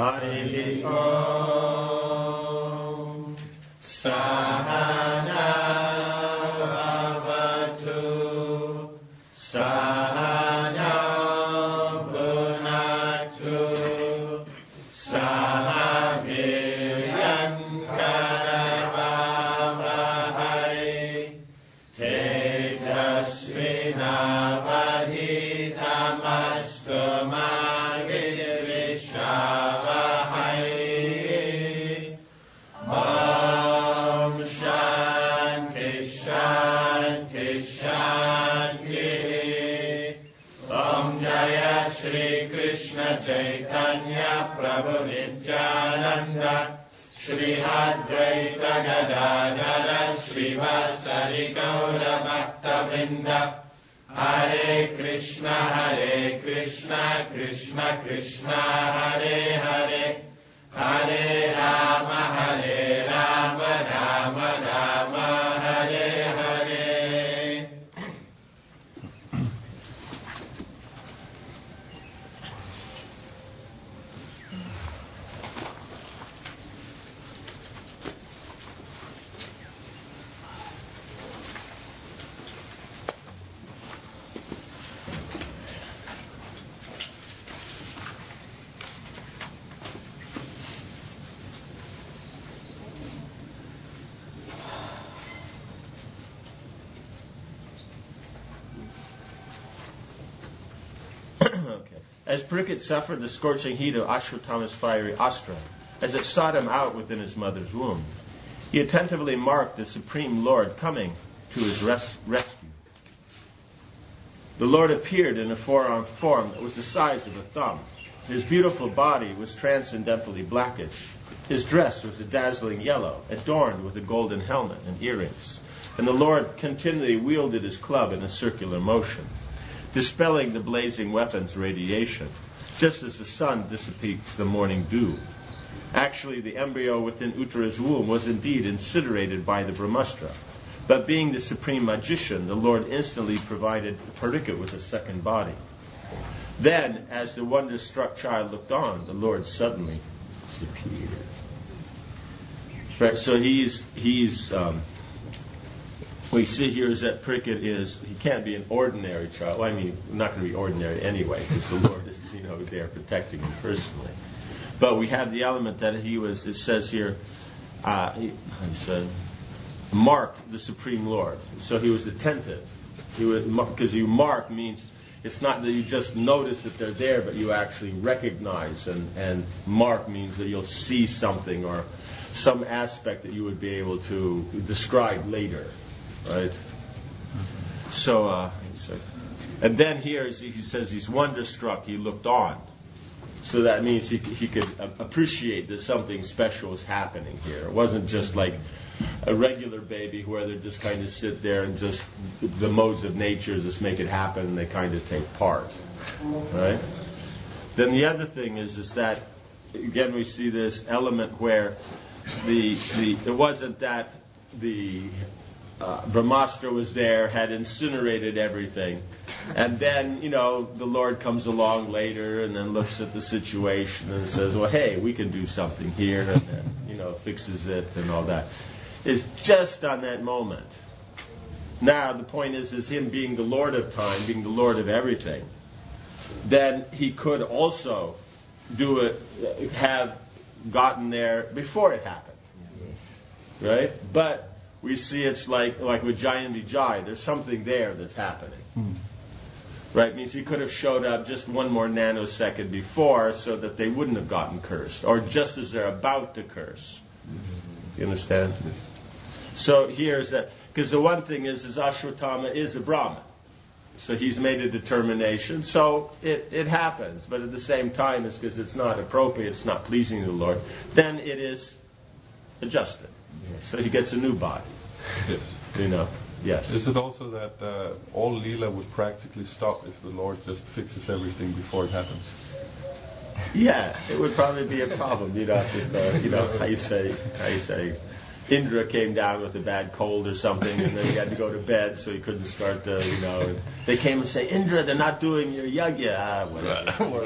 Hari Om Sahana Bhavatu Sahana Bhunatu Saha Viryan Karavavahai Tejasvinavadhitamastu ma Vidvishavahai. Om Shanti Shanti Shanti. Om Jaya Shri Krishna Chaitanya Prabhu Nityananda Shri Advaita Gadadara Srivasari Gaura Bhakta Vrinda. Hare Krishna Krishna Krishna Hare Hare, Hare Rama Rama Rama Hare Hare. As Parikshit suffered the scorching heat of Ashwatthama's fiery astra, as it sought him out within his mother's womb, he attentively marked the Supreme Lord coming to his rescue. The Lord appeared in a four-armed form that was the size of a thumb. His beautiful body was transcendently blackish. His dress was a dazzling yellow, adorned with a golden helmet and earrings, and the Lord continually wielded his club in a circular motion, dispelling the blazing weapon's radiation, just as the sun dissipates the morning dew. Actually, the embryo within Uttara's womb was indeed incinerated by the Brahmastra, but being the supreme magician, the Lord instantly provided Parikshit with a second body. Then, as the wonder-struck child looked on, the Lord suddenly disappeared. Right, so we see here is that Parikshit he can't be an ordinary child. Well, I mean, not going to be ordinary anyway, because the Lord is, there protecting him personally. But we have the element that it says here, he marked the Supreme Lord. So he was attentive. Because you mark means it's not that you just notice that they're there, but you actually recognize. And mark means that you'll see something or some aspect that you would be able to describe later. Right? So, and then here he says he's wonderstruck, he looked on. So that means he could appreciate that something special was happening here. It wasn't just like a regular baby where they just kind of sit there and just the modes of nature just make it happen and they kind of take part. Right? Then the other thing is that, again, we see this element where it wasn't that the Brahmastra was there, had incinerated everything. And then, the Lord comes along later and then looks at the situation and says, well, hey, we can do something here, and then, fixes it and all that. It's just on that moment. Now, the point is him being the Lord of time, being the Lord of everything, then he could also do it, have gotten there before it happened. Right? But we see it's like with Jai and Vijay, there's something there that's happening. Right? It means he could have showed up just one more nanosecond before so that they wouldn't have gotten cursed, or just as they're about to curse. You understand? So here's that, because the one thing is Ashwatthama is a Brahmin. So he's made a determination. So it happens, but at the same time, it's because it's not appropriate, it's not pleasing to the Lord, then it is adjusted. Yes. So he gets a new body. Yes. Yes. Is it also that all Leela would practically stop if the Lord just fixes everything before it happens? Yeah, it would probably be a problem. How you say, Indra came down with a bad cold or something, and then he had to go to bed, so he couldn't start the, and they came and say, Indra, they're not doing your yagya. Whatever.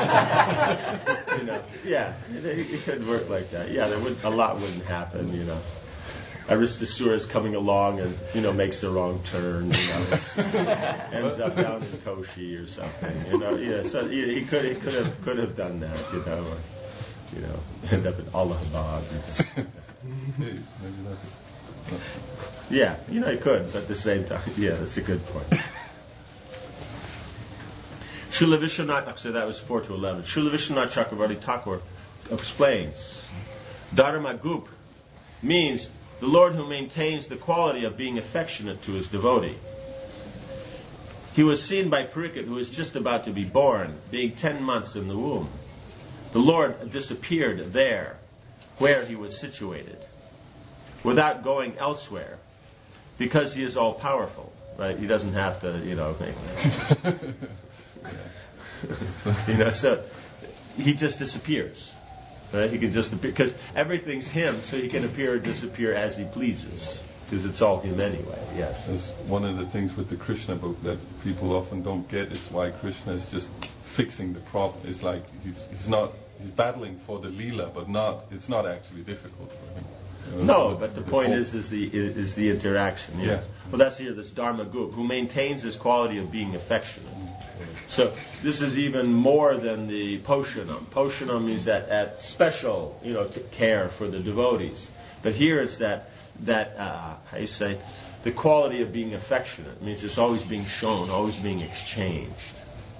Yeah, it could work like that. Yeah, a lot wouldn't happen, Aristasura's coming along and, makes the wrong turn, ends up down in Koshi or something, so he could have done that, end up in Allahabad. Yeah, he could, but at the same time, yeah, that's a good point. Srila Vishwanath, so that was 4 to 11. Srila Vishwanath Chakravarti Thakur explains, Dharma Gup means the Lord who maintains the quality of being affectionate to his devotee. He was seen by Parikshit, who was just about to be born, being 10 months in the womb. The Lord disappeared there, where he was situated, without going elsewhere, because he is all-powerful, right? He doesn't have to, so he just disappears. Right? He can just appear, because everything's him, so he can appear or disappear as he pleases, because it's all him anyway. Yes. That's one of the things with the Krishna book that people often don't get, is why Krishna is just fixing the problem. It's like he's battling for the Leela, but it's not actually difficult for him. No, but the point is the interaction. Yes. Yeah. Well, that's here. This Dharma Gup, who maintains this quality of being affectionate. So this is even more than the Poshanam. Poshanam means that special, care for the devotees. But here it's that how you say, the quality of being affectionate. It means it's always being shown, always being exchanged.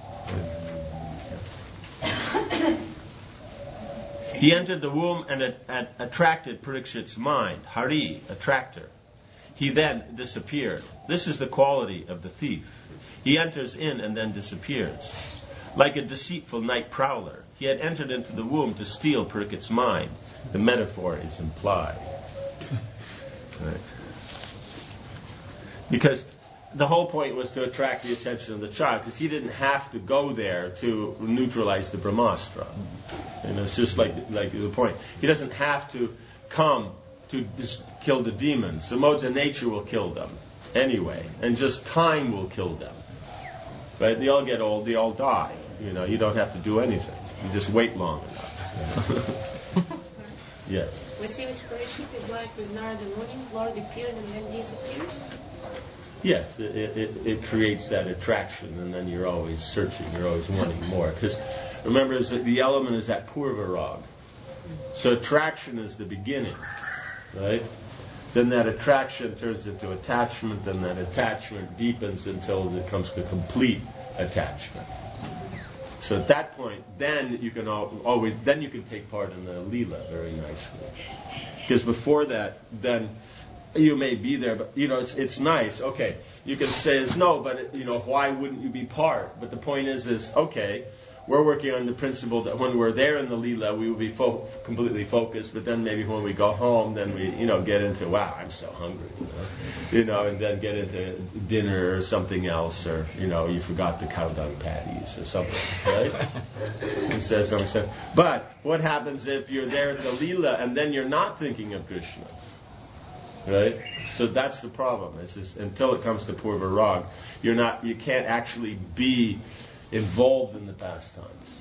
He entered the womb and attracted Parikshit's mind. Hari, attractor. He then disappeared. This is the quality of the thief. He enters in and then disappears. Like a deceitful night prowler, he had entered into the womb to steal Parikshit's mind. The metaphor is implied. Right. Because the whole point was to attract the attention of the child, because he didn't have to go there to neutralize the Brahmastra. It's just like the point. He doesn't have to come to kill the demons. The modes of nature will kill them anyway, and just time will kill them. Right? They all get old, they all die. You don't have to do anything. You just wait long enough. Yes. We see with Parikshit is like with Narada Muni, Lord appears and then disappears. Yes, it creates that attraction, and then you're always searching, you're always wanting more. Because remember, the element is that purva rag. So attraction is the beginning, right? Then that attraction turns into attachment, then that attachment deepens until it comes to complete attachment. So at that point, then you can you can take part in the Leela very nicely. Because before that, then you may be there, but it's nice. Okay, you can say no, but why wouldn't you be part? But the point is okay, we're working on the principle that when we're there in the Leela, we will be completely focused. But then maybe when we go home, then we get into I'm so hungry, and then get into dinner or something else, or you forgot the cow dung patties or something, right? It says something sense. But what happens if you're there at the Leela and then you're not thinking of Krishna? Right? So that's the problem. It's just, until it comes to Purva Rag, you can't actually be involved in the pastimes.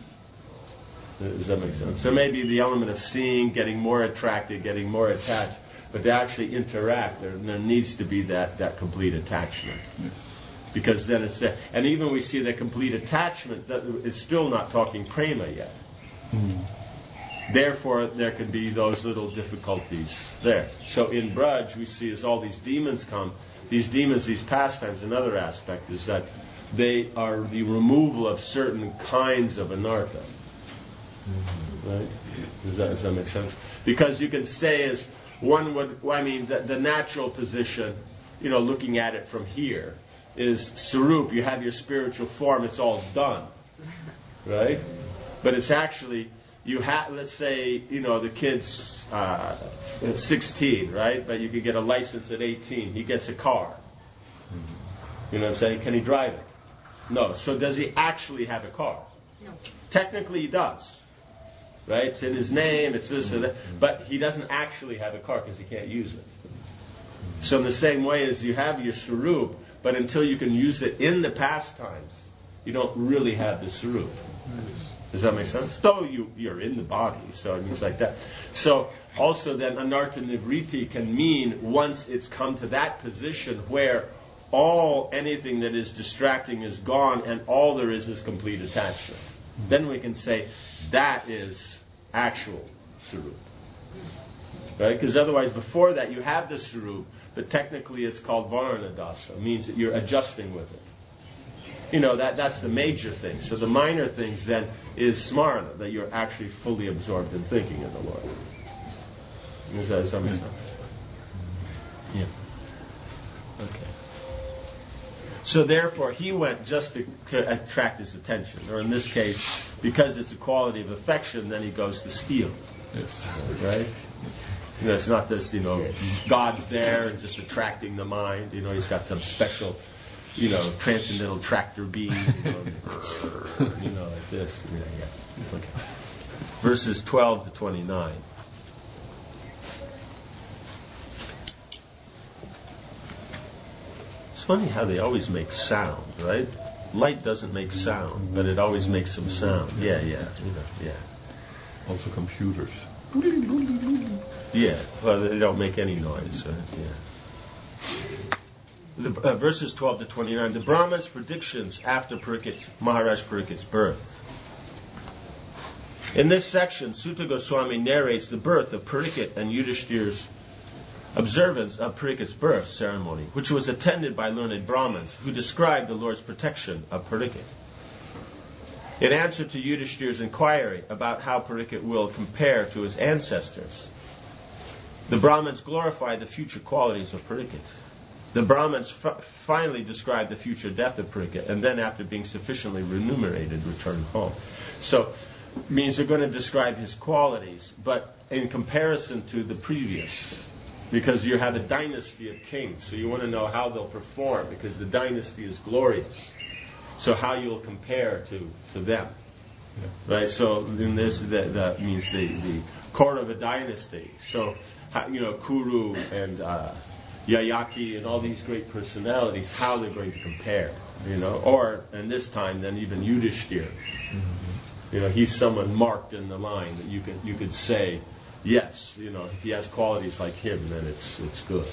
Does that make sense? So maybe the element of seeing, getting more attracted, getting more attached, but to actually interact, there needs to be that complete attachment. Yes. Because then it's there. And even we see the complete attachment, it's still not talking prema yet. Mm. Therefore, there can be those little difficulties there. So in Braj, we see as all these demons come, these pastimes, another aspect is that they are the removal of certain kinds of anartha. Mm-hmm. Right? Does that make sense? Because you can say as one would, the natural position, looking at it from here, is Sarup, you have your spiritual form, it's all done. Right? But it's actually, let's say, the kid's 16, right? But you could get a license at 18. He gets a car. You know what I'm saying? Can he drive it? No. So does he actually have a car? No. Technically he does. right? It's in his name, it's this and that. But he doesn't actually have a car because he can't use it. So in the same way as you have your Sarup, but until you can use it in the pastimes, you don't really have the Sarup. Does that make sense? Though you're in the body, so it means like that. So also then Anartha Nivriti can mean once it's come to that position where anything that is distracting is gone and all there is complete attachment. Then we can say that is actual Sarup. Right? Because otherwise before that you have the Sarup, but technically it's called Varanadasa. It means that you're adjusting with it. That's the major thing. So the minor things then is Smarana, that you're actually fully absorbed in thinking of the Lord. Does that make sense? Yeah. Okay. So therefore, he went just to attract his attention. Or in this case, because it's a quality of affection, then he goes to steal. Yes. Right? It's not this, God's there and just attracting the mind. He's got some special, transcendental tractor beam, like this. Yeah. Okay. Verses 12 to 29. It's funny how they always make sound, right? Light doesn't make sound, but it always makes some sound. Yeah. Also computers. Yeah, well, they don't make any noise. Right? Yeah. Verses 12 to 29. The Brahman's predictions after Maharaj Parikit's birth. In this section, Sutta Goswami narrates the birth of Parikit and Yudhishthir's observance of Parikit's birth ceremony, which was attended by learned Brahmins who described the Lord's protection of Parikit. In answer to Yudhishthir's inquiry about how Parikit will compare to his ancestors, the Brahmins glorify the future qualities of Parikit. The Brahmins finally describe the future death of Parikit, and then after being sufficiently remunerated, return home. So, it means they're going to describe his qualities, but in comparison to the previous, because you have a dynasty of kings, so you want to know how they'll perform, because the dynasty is glorious. So how you'll compare to them. Yeah. Right? So in this, that means the core of a dynasty. So, Kuru and Yayati and all these great personalities, how they're going to compare. Or, and this time, then even Yudhishthir. Mm-hmm. He's someone marked in the line that you could say, yes, if he has qualities like him, then it's good.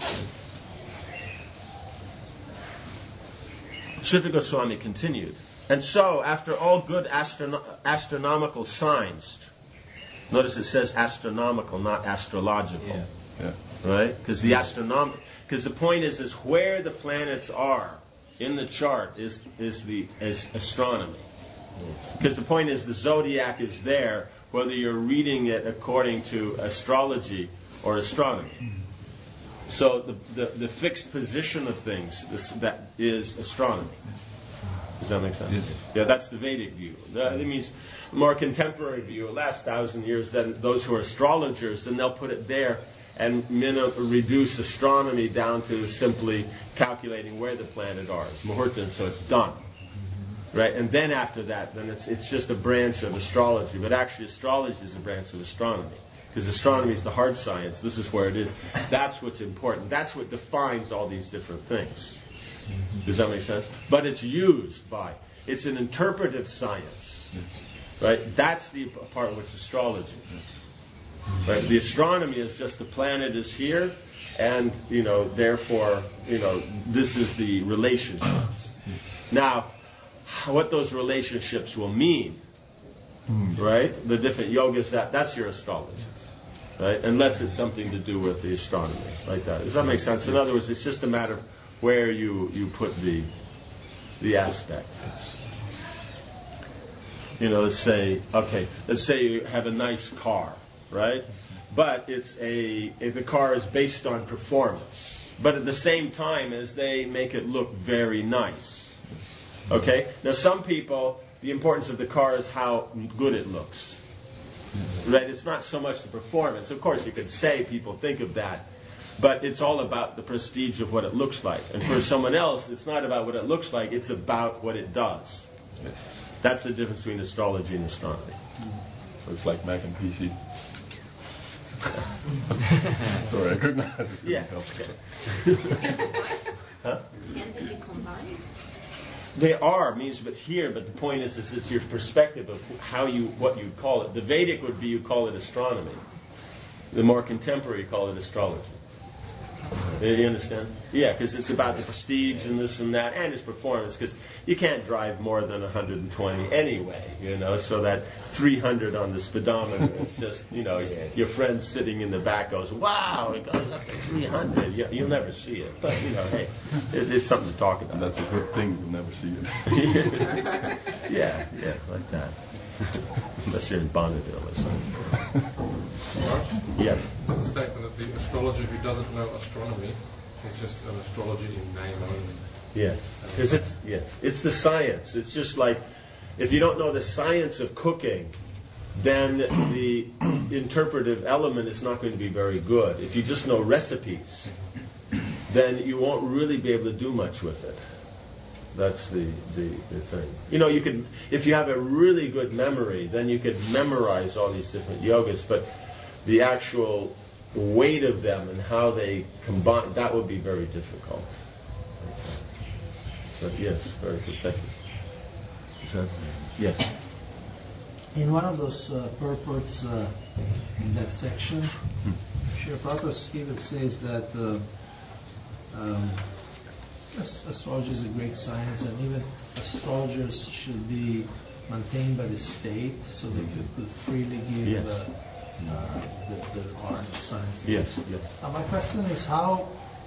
Sutta Goswami continued, and so, after all good astronomical signs, notice it says astronomical, not astrological, right? Because the point is where the planets are in the chart is astronomy. Because the point is the zodiac is there, whether you're reading it according to astrology or astronomy. So the fixed position of things, that is astronomy. Does that make sense? Yes. Yeah, that's the Vedic view. That means a more contemporary view, last 1,000 years, then those who are astrologers, then they'll put it there and reduce astronomy down to simply calculating where the planet are. It's muhurta, so it's done. Right? And then after that, then it's just a branch of astrology. But actually astrology is a branch of astronomy. Because astronomy is the hard science. This is where it is. That's what's important. That's what defines all these different things. Does that make sense? But it's it's an interpretive science. Right? That's the part which is astrology. Right? The astronomy is just the planet is here, and, therefore, this is the relationships. Now, what those relationships will mean, right? The different yogas, that's your astrology. Right? Unless it's something to do with the astronomy, like that. Does that make sense? In other words, it's just a matter of where you put the aspect. Let's say you have a nice car, right? But the car is based on performance. But at the same time as they make it look very nice. Okay? Now some people, the importance of the car is how good it looks. Right? It's not so much the performance. Of course, you could say people think of that, but it's all about the prestige of what it looks like. And for someone else, it's not about what it looks like, it's about what it does. Yes. That's the difference between astrology and astronomy. So it's like Mac and PC. Sorry, I could not. Yeah. Help. Huh? Can they be combined? They are means, but the point is it's your perspective of what you call it. The Vedic would be you call it astronomy. The more contemporary call it astrology. You understand? Yeah, because it's about the prestige and this and that, and its performance. Because you can't drive more than 120 anyway, So that 300 on the speedometer is just, your friend sitting in the back goes, "Wow, it goes up to 300." You'll never see it, but hey, it's something to talk about. And that's a good thing. You'll never see it. Yeah, like that. Unless you're in Bonneville or something. Yes. There's a statement that the astrologer who doesn't know astronomy is just an astrologer in name only. Yes, because it's the science. It's just like if you don't know the science of cooking, then the interpretive element is not going to be very good. If you just know recipes, then you won't really be able to do much with it. That's the thing. You can, if you have a really good memory, then you could memorize all these different yogas, but the actual weight of them and how they combine, that would be very difficult. So yes, very good. Thank you. Yes. In one of those purports in that section, Srila Prabhupada even says that astrology is a great science, and even astrologers should be maintained by the state so they could freely give the art of science. Yes. My question is how,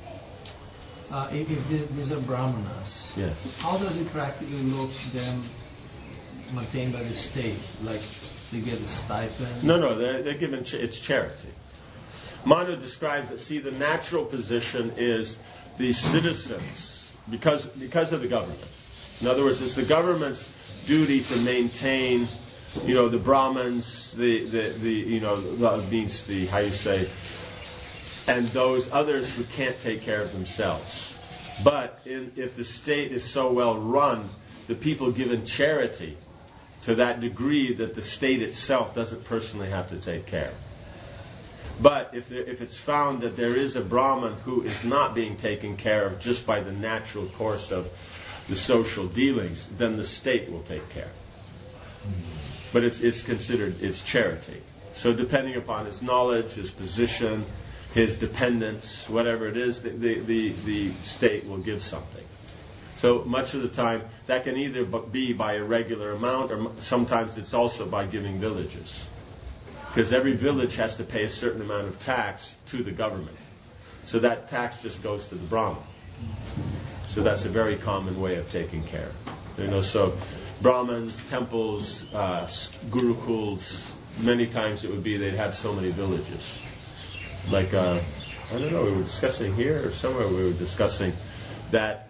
if these are brahmanas, how does it practically look them maintained by the state? Like they get a stipend? No, they're given, it's charity. Manu describes it, the natural position is the citizens, because of the government. In other words, it's the government's duty to maintain, the Brahmins, means the, how you say, and those others who can't take care of themselves. But if the state is so well run, the people given charity to that degree that the state itself doesn't personally have to take care. But if it's found that there is a Brahmin who is not being taken care of just by the natural course of the social dealings, then the state will take care. But it's considered, it's charity. So depending upon his knowledge, his position, his dependence, whatever it is, the state will give something. So much of the time, that can either be by a regular amount, or sometimes it's also by giving villages. Because every village has to pay a certain amount of tax to the government. So that tax just goes to the Brahmin. So that's a very common way of taking care. So Brahmins, temples, gurukuls, many times it would be they'd have so many villages. Like, I don't know, we were discussing here or somewhere we were discussing that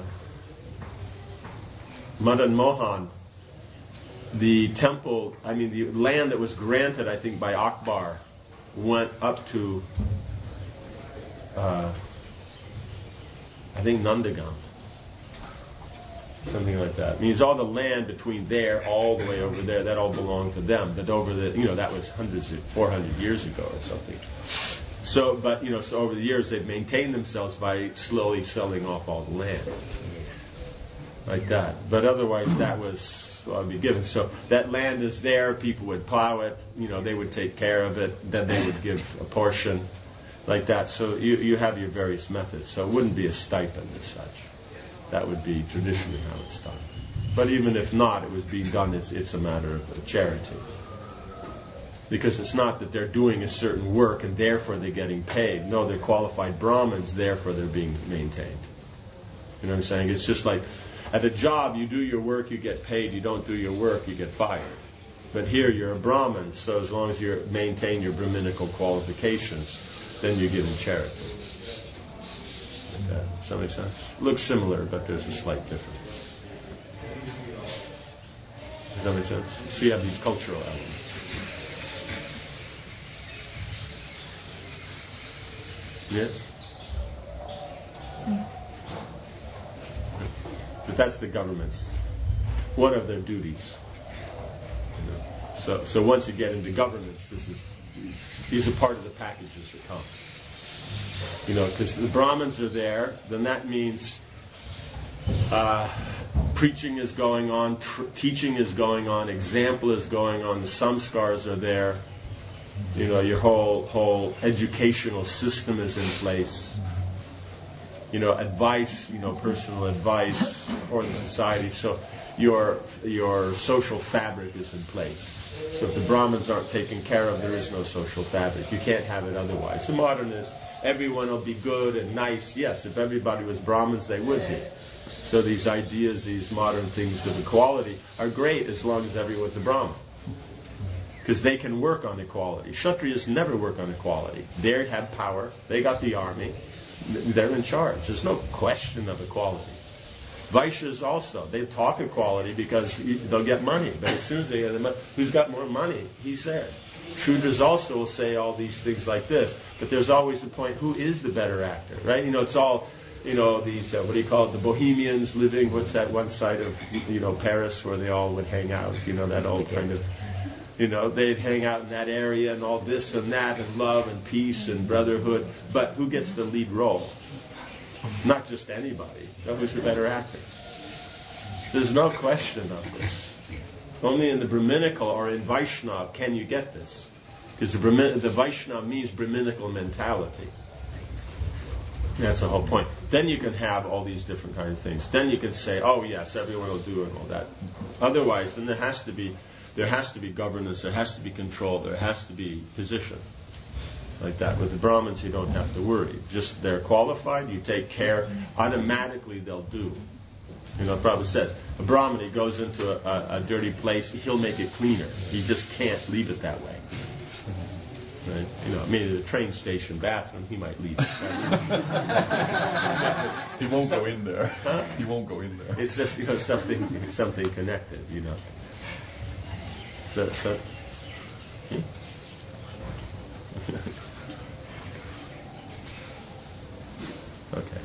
Madan Mohan, the temple, the land that was granted, I think, by Akbar went up to, I think, Nandagam. Something like that. It means all the land between there, all the way over there, that all belonged to them. But over that was 400 years ago or something. So, but, so over the years they've maintained themselves by slowly selling off all the land. Like that. But otherwise that was be given. So that land is there, people would plow it, they would take care of it, then they would give a portion, like that. So you have your various methods. So it wouldn't be a stipend as such. That would be traditionally how it's done. But even if not, it was being done, it's a matter of charity. Because it's not that they're doing a certain work and therefore they're getting paid. No, they're qualified Brahmins, therefore they're being maintained. You know what I'm saying? It's just like at a job, you do your work, you get paid. You don't do your work, you get fired. But here, you're a Brahmin, so as long as you maintain your Brahminical qualifications, then you're given charity. Like that. Does that make sense? Looks similar, but there's a slight difference. Does that make sense? So you have these cultural elements. Yeah? But that's the government's, one of their duties. So once you get into governance, these are part of the packages that come. Because the Brahmins are there, then that means preaching is going on, teaching is going on, example is going on, the samskars are there. Your whole educational system is in place. Advice, personal advice for the society. So your social fabric is in place. So if the Brahmins aren't taken care of, there is no social fabric. You can't have it otherwise. The modern is everyone will be good and nice. Yes, if everybody was Brahmins, they would be. So these ideas, these modern things of equality are great as long as everyone's a Brahmin. Because they can work on equality. Kshatriyas never work on equality. They have power. They got the army. They're in charge. There's no question of equality. Vaishyas also, they talk equality because they'll get money. But as soon as they get the money, who's got more money? He's there. Shudras also will say all these things like this. But there's always the point, who is the better actor, right? It's all, these, what do you call it, the Bohemians living, what's that one side of, Paris where they all would hang out, that old kind of, they'd hang out in that area and all this and that and love and peace and brotherhood. But who gets the lead role? Not just anybody. Who's the better actor? So there's no question of this. Only in the Brahminical or in Vaishnava can you get this. Because the Vaishnava means Brahminical mentality. That's the whole point. Then you can have all these different kinds of things. Then you can say, oh yes, everyone will do it and all that. Otherwise, then there has to be governance, there has to be control, there has to be position. Like that. With the Brahmins, you don't have to worry. Just they're qualified, you take care, automatically they'll do. Prabhupada says, a Brahmin, he goes into a dirty place, he'll make it cleaner. You just can't leave it that way. Right? The train station bathroom, he might leave it. He won't go in there. Huh? He won't go in there. It's just, something connected, So okay.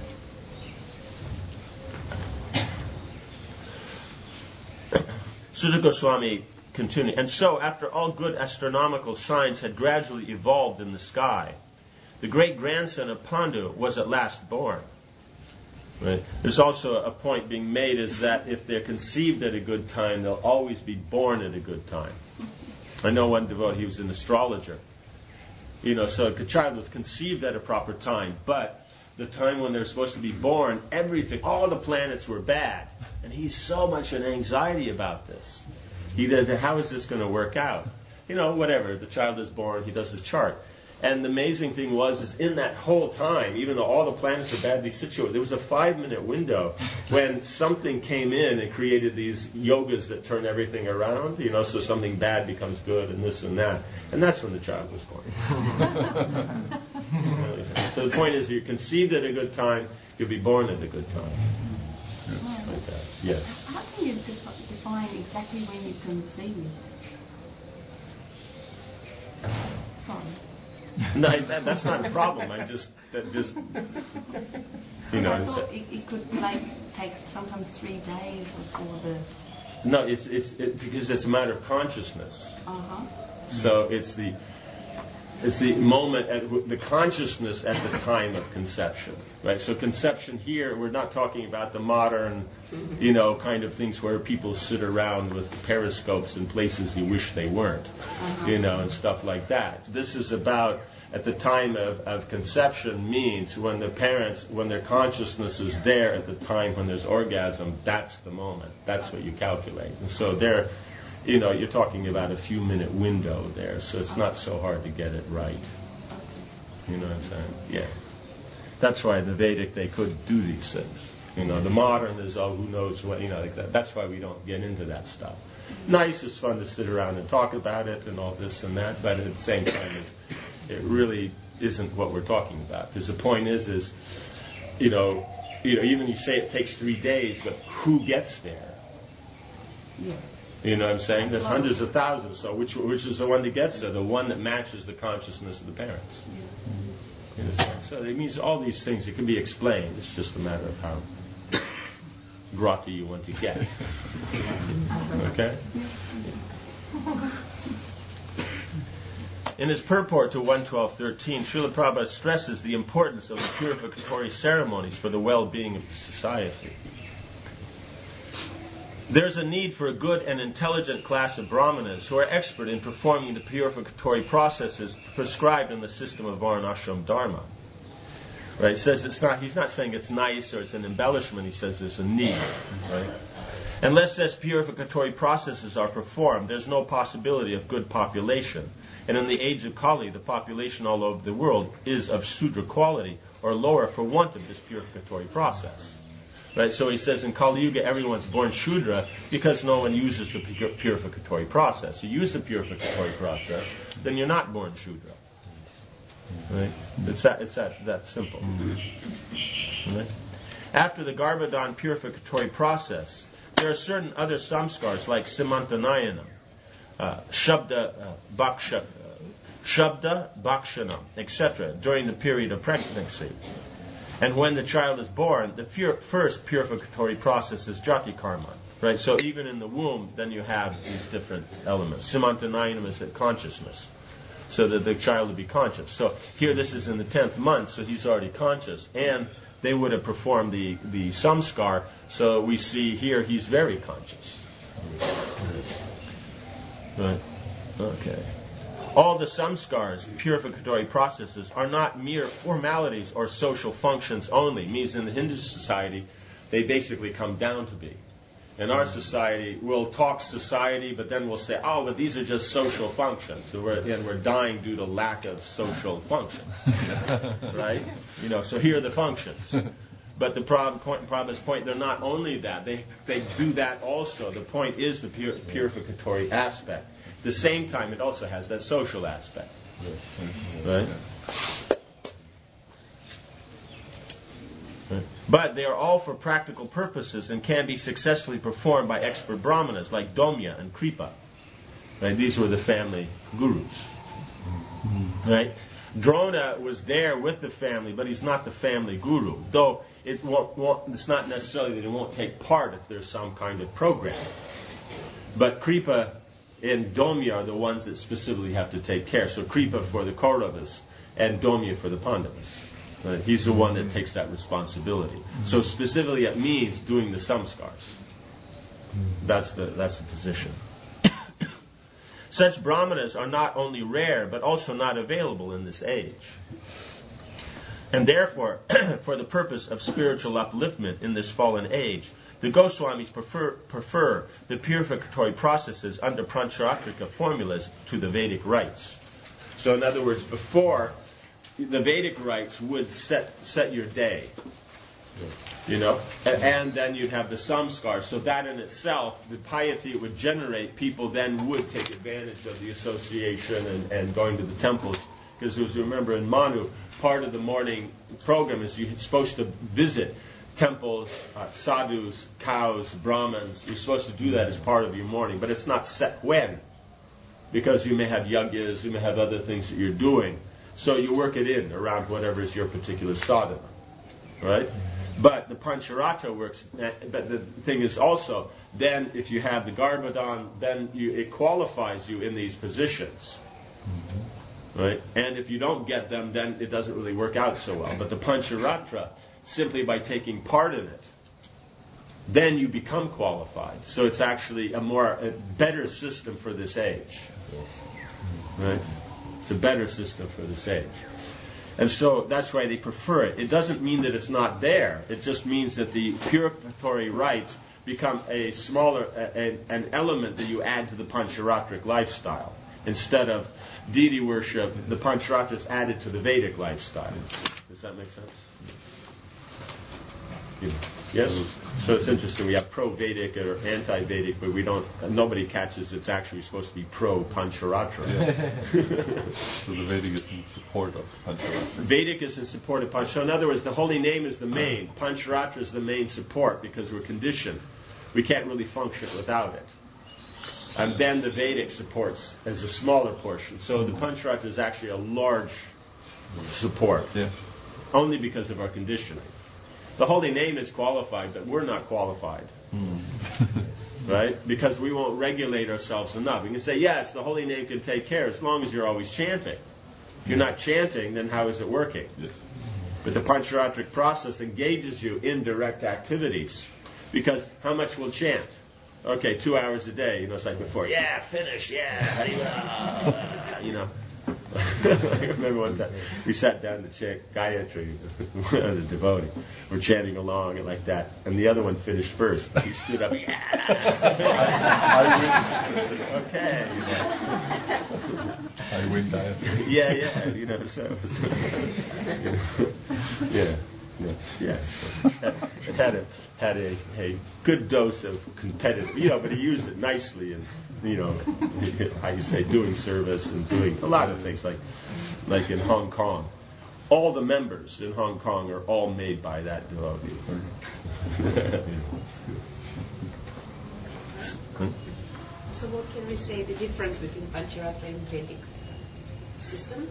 Sutta Goswami continuing. And so, after all good astronomical signs had gradually evolved in the sky, the great-grandson of Pandu was at last born. Right? There's also a point being made is that if they're conceived at a good time, they'll always be born at a good time. I know one devotee, he was an astrologer. So a child was conceived at a proper time, but the time when they're supposed to be born, everything, all the planets were bad. And he's so much in anxiety about this. He does, how is this going to work out? Whatever, the child is born, he does the chart. And the amazing thing is in that whole time, even though all the planets are badly situated, there was a 5-minute window when something came in and created these yogas that turn everything around, so something bad becomes good and this and that. And that's when the child was born. So the point is, you're conceived at a good time, you'll be born at a good time. Like that. Yes. How can you define exactly when you conceive? Sorry. No, that's not a problem. I thought it could take sometimes 3 days before the. No, it's because it's a matter of consciousness. So it's the moment at the consciousness at the time of conception, right? So conception here, we're not talking about the modern, kind of things where people sit around with periscopes in places you wish they weren't, and stuff like that. This is about at the time of conception means when the parents, when their consciousness is there at the time when there's orgasm, that's the moment. That's what you calculate. And so there, you're talking about a few minute window there, so it's not so hard to get it right. You know what I'm saying? Yeah. That's why the Vedic, they could do these things. The modern is, who knows what, like that. That's why we don't get into that stuff. Nice, it's fun to sit around and talk about it and all this and that, but at the same time, it really isn't what we're talking about. Because the point is, even you say it takes 3 days, but who gets there? Yeah. You know what I'm saying? There's hundreds of thousands. So which is the one that gets there? The one that matches the consciousness of the parents. You understand? So it means all these things, it can be explained. It's just a matter of how grotty you want to get. Okay? In his purport to 112.13, Srila Prabhupada stresses the importance of the purificatory ceremonies for the well-being of society. There's a need for a good and intelligent class of brahmanas who are expert in performing the purificatory processes prescribed in the system of Varnashram Dharma. Right? He says he's not saying it's nice or it's an embellishment, he says there's a need. Right? Unless such purificatory processes are performed, there's no possibility of good population. And in the age of Kali, the population all over the world is of Sudra quality or lower for want of this purificatory process. Right? So he says in Kali Yuga, everyone's born Shudra because no one uses the purificatory process. You use the purificatory process, then you're not born Shudra. Right? It's that simple. Right? After the Garbhodhan purificatory process, there are certain other samskars like Simantanayana, Shabda Bhakshanam, etc., during the period of pregnancy. And when the child is born, the first purificatory process is Jati Karma. Right? So even in the womb, then you have these different elements. Simantanayana is consciousness, so that the child will be conscious. So here this is in the 10th month, so he's already conscious. And they would have performed the samskar, so we see here he's very conscious. Right? Okay. All the samskars, purificatory processes, are not mere formalities or social functions only. Means in the Hindu society, they basically come down to be. In our society, we'll talk society, but then we'll say, oh, but these are just social functions. And we're dying due to lack of social functions. Right? So here are the functions. But the Prabhupada's point, they're not only that. They do that also. The point is the purificatory aspect. At the same time, it also has that social aspect. Right? But they are all for practical purposes and can be successfully performed by expert brahmanas like Domya and Kripa. Right? These were the family gurus. Right? Drona was there with the family, but he's not the family guru. Though it's not necessarily that he won't take part if there's some kind of program. But Kripa and Domya are the ones that specifically have to take care. So Kripa for the Kauravas and Domya for the Pandavas. Right? He's the one that takes that responsibility. So specifically it means doing the samskars. That's the position. Such brahmanas are not only rare, but also not available in this age. And therefore, for the purpose of spiritual upliftment in this fallen age, the Goswamis prefer the purificatory processes under Pancharatrika formulas to the Vedic rites. So in other words, before, the Vedic rites would set your day. And then you'd have the samskar. So that in itself, the piety it would generate, people then would take advantage of the association and going to the temples. Because as you remember in Manu, part of the morning program is you're supposed to visit temples, sadhus, cows, brahmins. You're supposed to do that as part of your morning. But it's not set when. Because you may have yajnas, you may have other things that you're doing. So you work it in around whatever is your particular sadhana. Right? But the Pancharatra works, but the thing is also, then if you have the Garbhodhan, then it qualifies you in these positions. Right? And if you don't get them, then it doesn't really work out so well. But the Pancharatra, simply by taking part in it, then you become qualified. So it's actually a better system for this age. Right? It's a better system for this age. And so that's why they prefer it. It doesn't mean that it's not there. It just means that the purificatory rites become a smaller, an element that you add to the Pancharatric lifestyle. Instead of deity worship, the Pancharatra is added to the Vedic lifestyle. Does that make sense? Yes? So it's interesting. We have pro-Vedic or anti-Vedic, but nobody catches it's actually supposed to be pro-Pancharatra. So the Vedic is in support of Pancharatra. Vedic is in support of Pancharatra. So in other words, the holy name is the main. Pancharatra is the main support because we're conditioned. We can't really function without it. And then the Vedic supports as a smaller portion. So the Pancharatra is actually a large support. Yes. Only because of our conditioning. The holy name is qualified, but we're not qualified. Right? Because we won't regulate ourselves enough. We can say, yes, the holy name can take care as long as you're always chanting. If you're not chanting, then how is it working? Yes. But the Pancharatric process engages you in direct activities. Because how much will chant? Okay, 2 hours a day. You know, it's like before, yeah, finish, yeah, Hariva, you know. I remember one time we sat down to chant Gayatri, the devotee. We're chanting along and like that. And the other one finished first. He stood up, yeah. Okay. I win Gayatri. Yeah, you know, so yeah. Yeah, it had a good dose of competitive, you know, but he used it nicely and, you know, how you say, doing service and doing a lot of things like in Hong Kong. All the members in Hong Kong are all made by that devotee. So what can we say the difference between Pancharatra and Vedic system?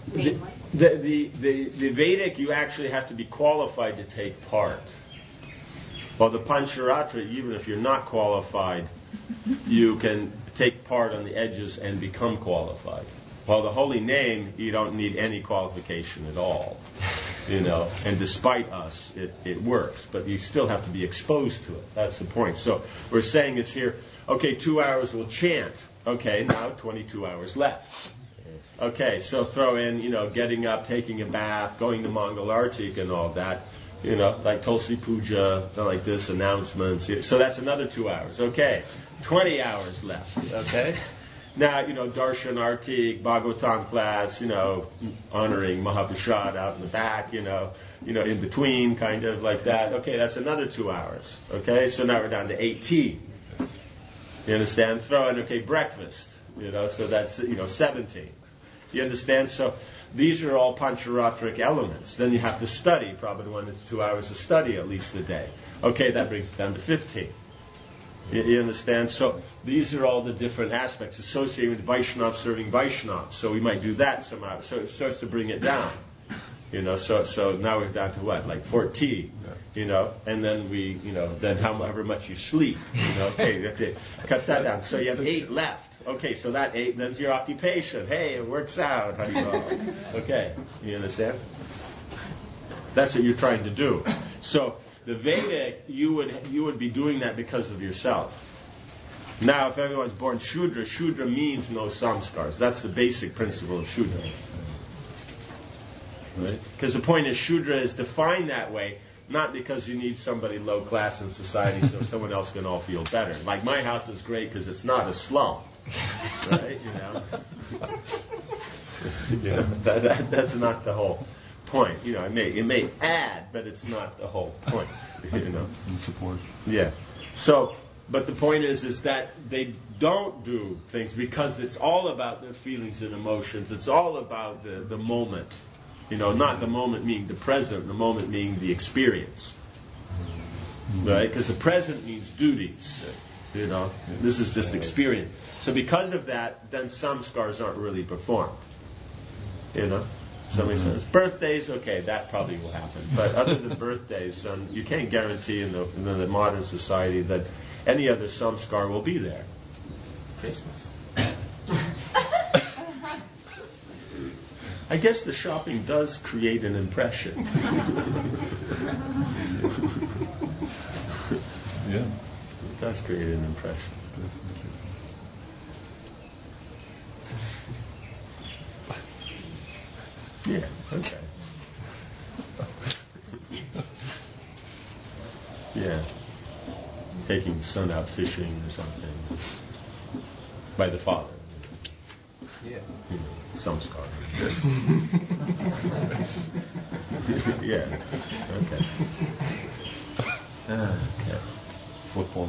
The Vedic, you actually have to be qualified to take part. While the Pancharatra, even if you're not qualified, you can take part on the edges and become qualified. While the holy name, you don't need any qualification at all. You know, and despite us, it works. But you still have to be exposed to it. That's the point. So we're saying is here, okay, 2 hours we'll chant. Okay, now 22 hours left. Okay, so throw in, you know, getting up, taking a bath, going to Mangal Artik and all that, you know, like Tulsi Puja, like this, announcements. So that's another 2 hours. Okay, 20 hours left, okay? Now, you know, Darshan Artik, Bhagavatam class, you know, honoring Mahaprasad out in the back, you know, in between, kind of like that. Okay, that's another 2 hours. Okay, so now we're down to 18. You understand? Throw in, okay, breakfast, you know, so that's, you know, 17. You understand? So these are all Pancharatric elements. Then you have to study, probably 1 to 2 hours of study at least a day. Okay, that brings it down to 15. You understand? So these are all the different aspects associated with Vaishnava serving Vaishnava. So we might do that somehow. So it starts to bring it down. You know, so now we're down to what? Like 14. You know, and then we, you know, then however much you sleep. You know, okay, you have to cut that down. So you have 8 left. Okay, so that 8, then's your occupation. Hey, it works out. How do you go? Okay, you understand? That's what you're trying to do. So the Vedic, you would be doing that because of yourself. Now, if everyone's born Shudra, Shudra means no samskars. That's the basic principle of Shudra. Right? Because the point is, Shudra is defined that way, not because you need somebody low class in society so someone else can all feel better. Like my house is great because it's not a slum. Right? You know, that's not the whole point. You know, it may add, but it's not the whole point. You know, in support. Yeah. So, but the point is that they don't do things because it's all about their feelings and emotions. It's all about the moment. You know, not the moment meaning the present, the moment meaning the experience. Right? Because the present means duties. You know, this is just experience. So because of that, then samskars aren't really performed. You know? Somebody says, birthdays, okay, that probably will happen. But other than birthdays, you can't guarantee in the modern society that any other samskar will be there. Christmas. I guess the shopping does create an impression. Yeah. It does create an impression. Yeah, okay. Yeah. Taking the son out fishing or something. By the father. Yeah. You know, samskar. Yeah. Okay. Okay. Football.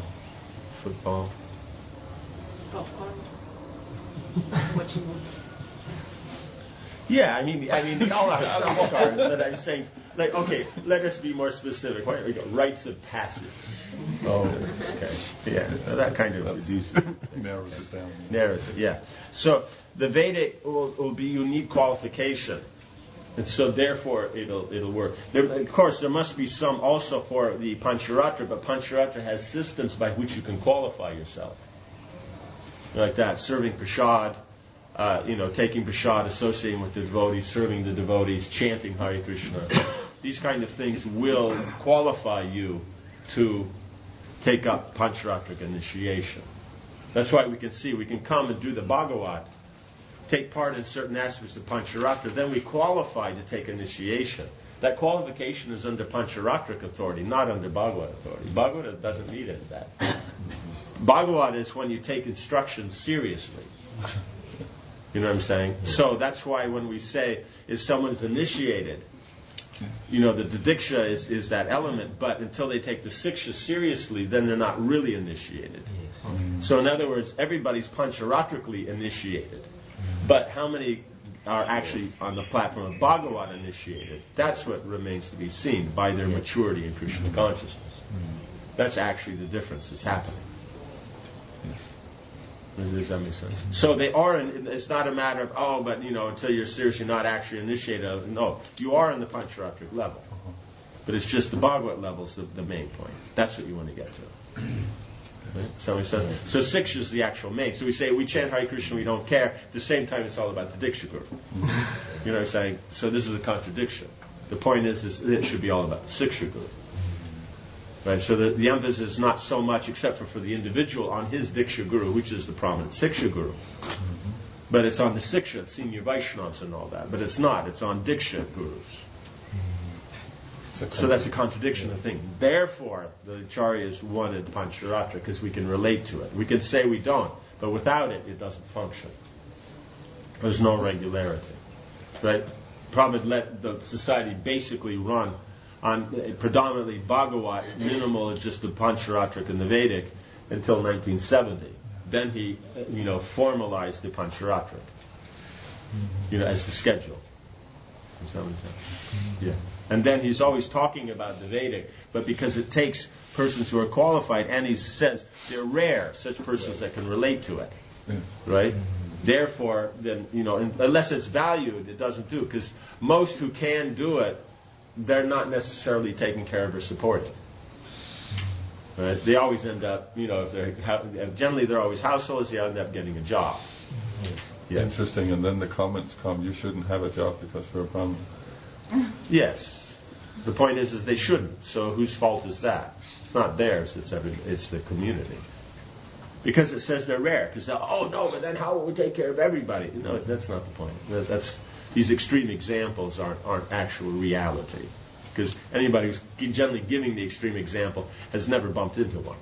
Popcorn. Watching movies. Yeah, I mean, all our samskars that I'm saying, like, okay, let us be more specific. Why don't we go? Rites of passage. Oh, okay. Yeah, that kind of reduces it. Narrows it down. Narrows it, yeah. So the Vedic will be, you need qualification. And so therefore it'll work. Of course, there must be some also for the Pancharatra, but Pancharatra has systems by which you can qualify yourself. Like that, serving prasad, taking prasad, associating with the devotees, serving the devotees, chanting Hare Krishna. These kind of things will qualify you to take up Pancharatric initiation. That's why we can come and do the Bhagavat, take part in certain aspects of Pancharatra, then we qualify to take initiation. That qualification is under Pancharatric authority, not under Bhagavat authority. Bhagavat doesn't need any of that. Bhagavat is when you take instruction seriously. You know what I'm saying? So that's why when we say, if someone's initiated, the diksha is that element, but until they take the siksha seriously, then they're not really initiated. So in other words, everybody's Pancharatrically initiated. But how many are actually on the platform of Bhagavat initiated? That's what remains to be seen by their maturity in Krishna consciousness. That's actually the difference that's happening. Does that make sense? So they are it's not a matter of, until you're seriously not actually initiated. No, you are in the Pancharatric level. But it's just the Bhagavat level is the main point. That's what you want to get to. Right? So he says, so Siksha is the actual main. So we say, we chant Hare Krishna, we don't care. At the same time, it's all about the Diksha Guru. You know what I'm saying? So this is a contradiction. The point is it should be all about the Siksha Guru. Right? So the emphasis is not so much, except for the individual, on his Diksha Guru, which is the prominent Siksha Guru. But it's on the Siksha, senior Vaishnavas and all that. But it's not. It's on Diksha Gurus. So that's a contradiction of the thing. Therefore, the Acharyas wanted Pancharatra, because we can relate to it. We can say we don't, but without it, it doesn't function. There's no regularity. Right? Problem is, let the society basically run on predominantly Bhagavat, minimal is just the Pancharatric and the Vedic, until 1970. Then he, formalized the Pancharatric, as the schedule. Yeah. And then he's always talking about the Vedic, but because it takes persons who are qualified, and he says they're rare, such persons that can relate to it, right? Therefore, then, unless it's valued, it doesn't do, because most who can do it, they're not necessarily taken care of or supported. Right? They always end up, generally they're always households, they end up getting a job. Yes. Interesting, and then the comments come, you shouldn't have a job because you're a Brahmin. Yes. The point is they shouldn't. So whose fault is that? It's not theirs, it's the community. Because it says they're rare. Because, but then how will we take care of everybody? No, that's not the point. These extreme examples aren't actual reality. Because anybody who's generally giving the extreme example has never bumped into one.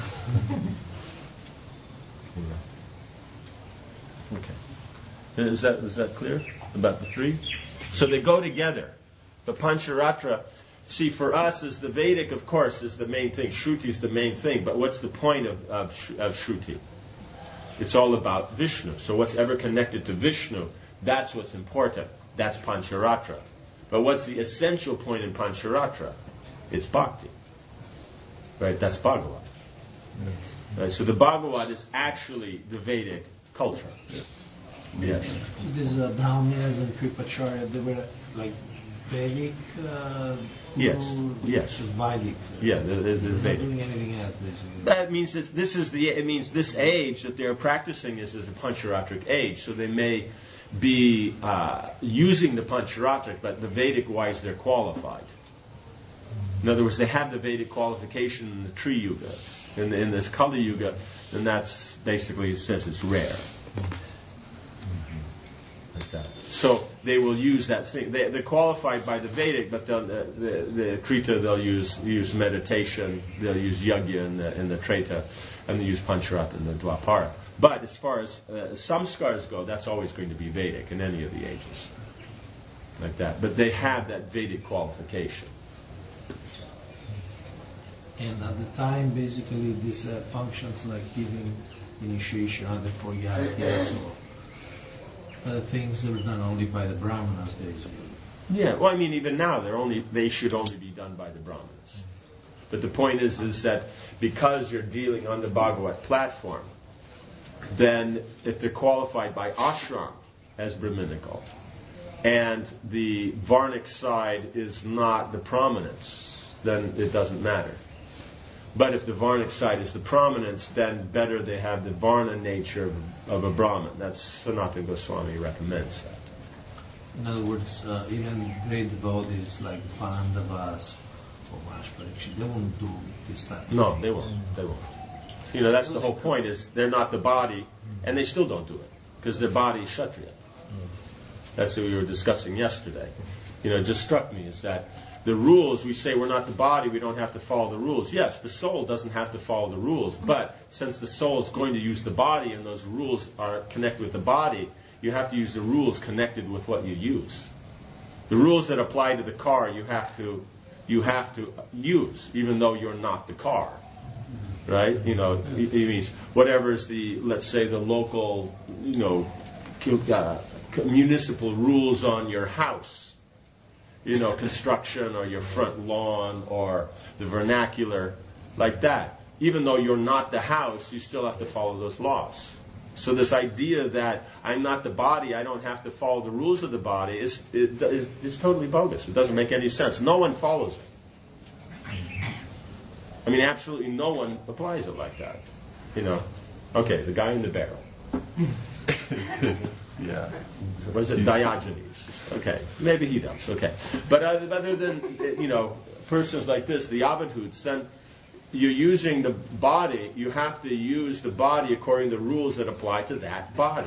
Okay. Is that clear about the three? So they go together. The Pancharatra, see, for us, is the Vedic, of course, is the main thing. Shruti is the main thing. But what's the point of Shruti? It's all about Vishnu. So what's ever connected to Vishnu, that's what's important. That's Pancharatra. But what's the essential point in Pancharatra? It's Bhakti. Right? That's Bhagavat. Yes. Right? So the Bhagavat is actually the Vedic culture. Yes. Yes. These Dhamyas and Kripacharya, they were like Vedic? Yes. Vedic. Yeah, they're Vedic. Not doing anything else, basically. That means it means this age that they're practicing is a Pancharatric age. So they may be using the Pancharatric, but the Vedic wise they're qualified. In other words, they have the Vedic qualification in the Tri Yuga. In this Kali Yuga, and that's basically, it says it's rare. Like that. So they will use that thing. They're qualified by the Vedic, but the Krita, they'll use meditation, they'll use Yajna in the Treta, and they use Pancharatra in the Dwapara. But as far as samskars go, that's always going to be Vedic in any of the ages. Like that. But they have that Vedic qualification. And at the time, basically, this functions like giving initiation either for yajnas or other things that are done only by the Brahmanas, basically. Yeah, well, I mean, even now, they should only be done by the Brahmanas. But the point is that because you're dealing on the Bhagavat platform, then if they're qualified by ashram as Brahminical, and the Varnic side is not the prominence, then it doesn't matter. But if the Varnic side is the prominence, then better they have the Varna nature of a Brahmin. That's Sanatana Goswami recommends that. In other words, even great devotees like Pandavas or Maharaj Parikshit, they won't do this type of No, things. they won't. They won't. You know, that's the whole point, is they're not the body, and they still don't do it, because their body is Kshatriya. That's what we were discussing yesterday. You know, it just struck me is that the rules, we say we're not the body, we don't have to follow the rules. Yes, the soul doesn't have to follow the rules, but since the soul is going to use the body and those rules are connected with the body, you have to use the rules connected with what you use. The rules that apply to the car you have to use, even though you're not the car. Right? You know, it means whatever is the, let's say, the local, you know, municipal rules on your house. You know, construction or your front lawn or the vernacular, like that. Even though you're not the house, you still have to follow those laws. So this idea that I'm not the body, I don't have to follow the rules of the body is totally bogus. It doesn't make any sense. No one follows it. I mean, absolutely no one applies it like that. You know, okay, the guy in the barrel. Yeah. Was it Diogenes? Okay, maybe he does. Okay, but other than, you know, persons like this, the Avadhuts, then you're using the body. You have to use the body according to the rules that apply to that body.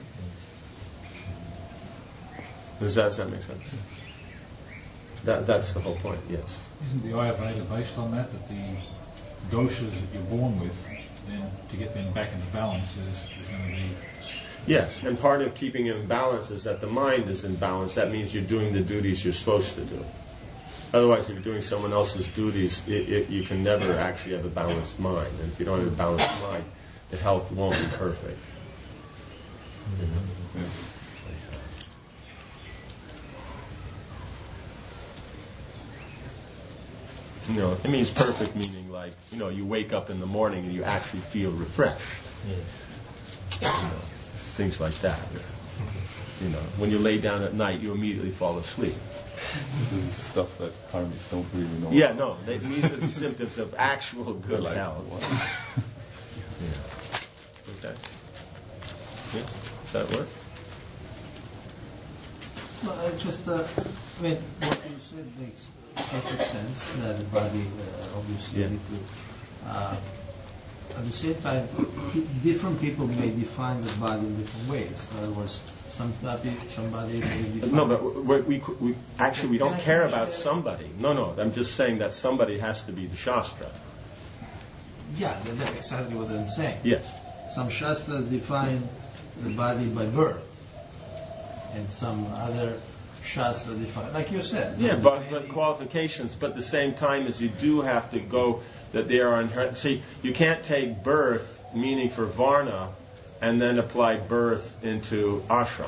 Does that make sense? That's the whole point. Yes. Isn't the Ayurveda based on that the doshas that you're born with, then to get them back into balance is going to be... Yes, and part of keeping it in balance is that the mind is in balance. That means you're doing the duties you're supposed to do. Otherwise, if you're doing someone else's duties, you can never actually have a balanced mind. And if you don't have a balanced mind, the health won't be perfect. You know, it means perfect, meaning like, you know, you wake up in the morning and you actually feel refreshed. Yes. You know, things like that. You know, when you lay down at night, you immediately fall asleep. This is stuff that karmis don't really know. Yeah, no, these are the symptoms of actual good Like, health. Yeah. Okay. Yeah. Does that work? Well, I mean, what you said makes perfect sense, that the body obviously need to... at the same time, different people may define the body in different ways. In other words, somebody may define... No, but we don't care about somebody. No, I'm just saying that somebody has to be the Shastra. Yeah, that's exactly what I'm saying. Yes. Some Shastras define the body by birth, and some other Shastra define, like you said. Yeah, but qualifications, but at the same time as you do have to go that they are inherent. See, you can't take birth, meaning for Varna, and then apply birth into ashram.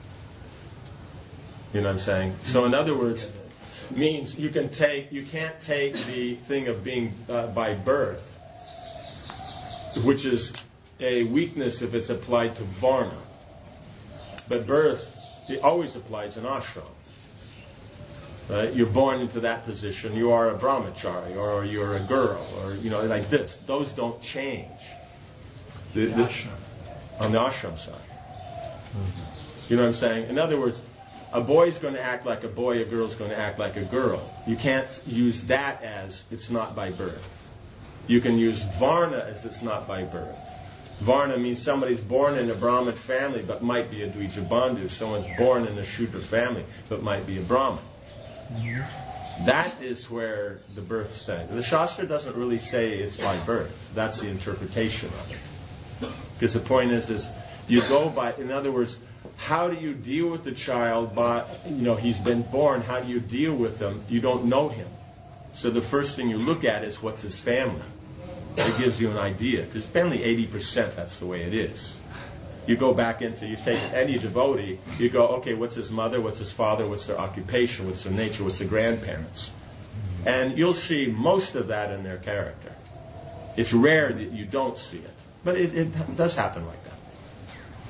You know what I'm saying? So in other words, means you can't take the thing of being by birth, which is a weakness if it's applied to Varna. But birth, it always applies in ashram. Right? You're born into that position. You are a brahmachari, or you're a girl, or you know, like this. Those don't change. The ashram. On the ashram side. Mm-hmm. You know what I'm saying? In other words, a boy's going to act like a boy, a girl's going to act like a girl. You can't use that as it's not by birth. You can use Varna as it's not by birth. Varna means somebody's born in a Brahmin family but might be a Dvijabandhu. Someone's born in a Shudra family but might be a Brahmin. Mm-hmm. That is where the birth says. The Shastra doesn't really say it's by birth. That's the interpretation of it. Because the point is you go by, in other words, how do you deal with the child by, he's been born, how do you deal with him? You don't know him. So the first thing you look at is what's his family. It gives you an idea. Because family, 80%, that's the way it is. You go back you take any devotee, you go, okay, what's his mother, what's his father, what's their occupation, what's their nature, what's their grandparents. And you'll see most of that in their character. It's rare that you don't see it. But it does happen like that.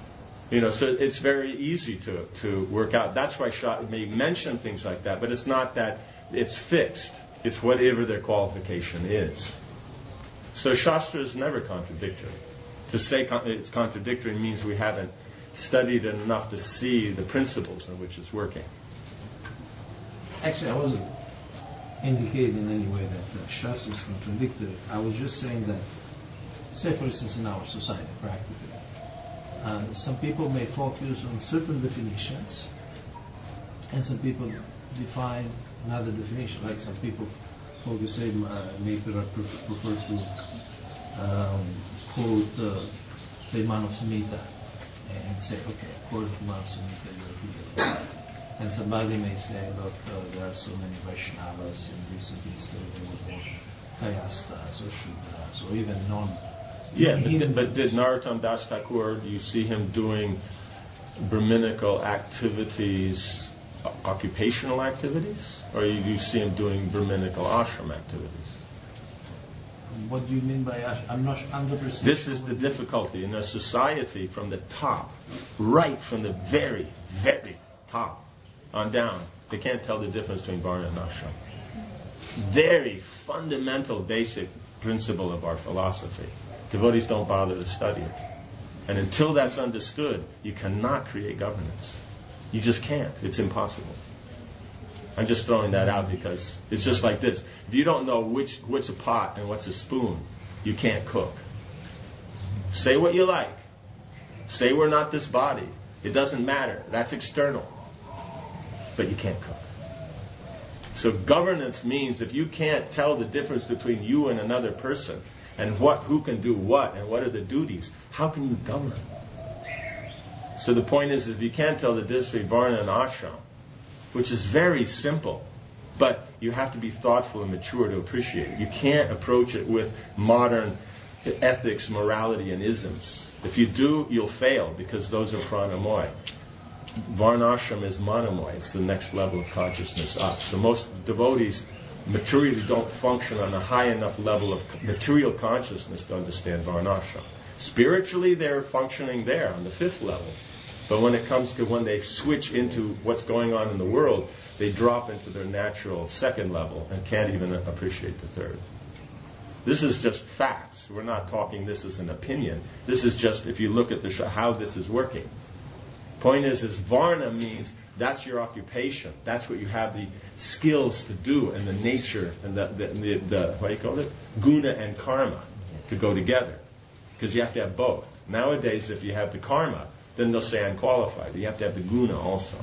So it's very easy to work out. That's why Shastra may mention things like that, but it's not that it's fixed. It's whatever their qualification is. So Shastra is never contradictory. To say it's contradictory means we haven't studied it enough to see the principles in which it's working. Actually, I wasn't indicating in any way that Shastra is contradictory. I was just saying that, say for instance in our society practically, some people may focus on certain definitions, and some people define another definition. Like some people focus, say, may prefer to quote, say, Mano Samhita, and say, okay, according to Mano Samhita, you're healed. And somebody may say, look, there are so many Vaishnavas in recent history, they were more Kayastas or Shudras, or even non. Yeah, but did Narottam Das Thakur, do you see him doing Brahminical activities, occupational activities? Or do you see him doing Brahminical ashram activities? What do you mean by ashram? I'm not 100%. This is the difficulty in a society from the top, right from the very, very top on down. They can't tell the difference between Varna and ashram. Very fundamental, basic principle of our philosophy. Devotees don't bother to study it. And until that's understood, you cannot create governance. You just can't. It's impossible. I'm just throwing that out because it's just like this. If you don't know what's a pot and what's a spoon, you can't cook. Say what you like. Say we're not this body. It doesn't matter. That's external. But you can't cook. So governance means if you can't tell the difference between you and another person, and who can do what, and what are the duties, how can you govern? So the point is, if you can't tell the difference between Varna and ashram, which is very simple, but you have to be thoughtful and mature to appreciate it. You can't approach it with modern ethics, morality, and isms. If you do, you'll fail, because those are pranamoy. Varnashram is manamoy. It's the next level of consciousness up. So most devotees materially don't function on a high enough level of material consciousness to understand Varnashram. Spiritually, they're functioning there on the 5th level. But when it comes to when they switch into what's going on in the world, they drop into their natural 2nd level and can't even appreciate the 3rd. This is just facts. We're not talking this as an opinion. This is just, if you look at how this is working. Point is Varna means that's your occupation. That's what you have the skills to do, and the nature and the what do you call it? Guna and karma to go together. Because you have to have both. Nowadays, if you have the karma, then they'll say unqualified. You have to have the guna also.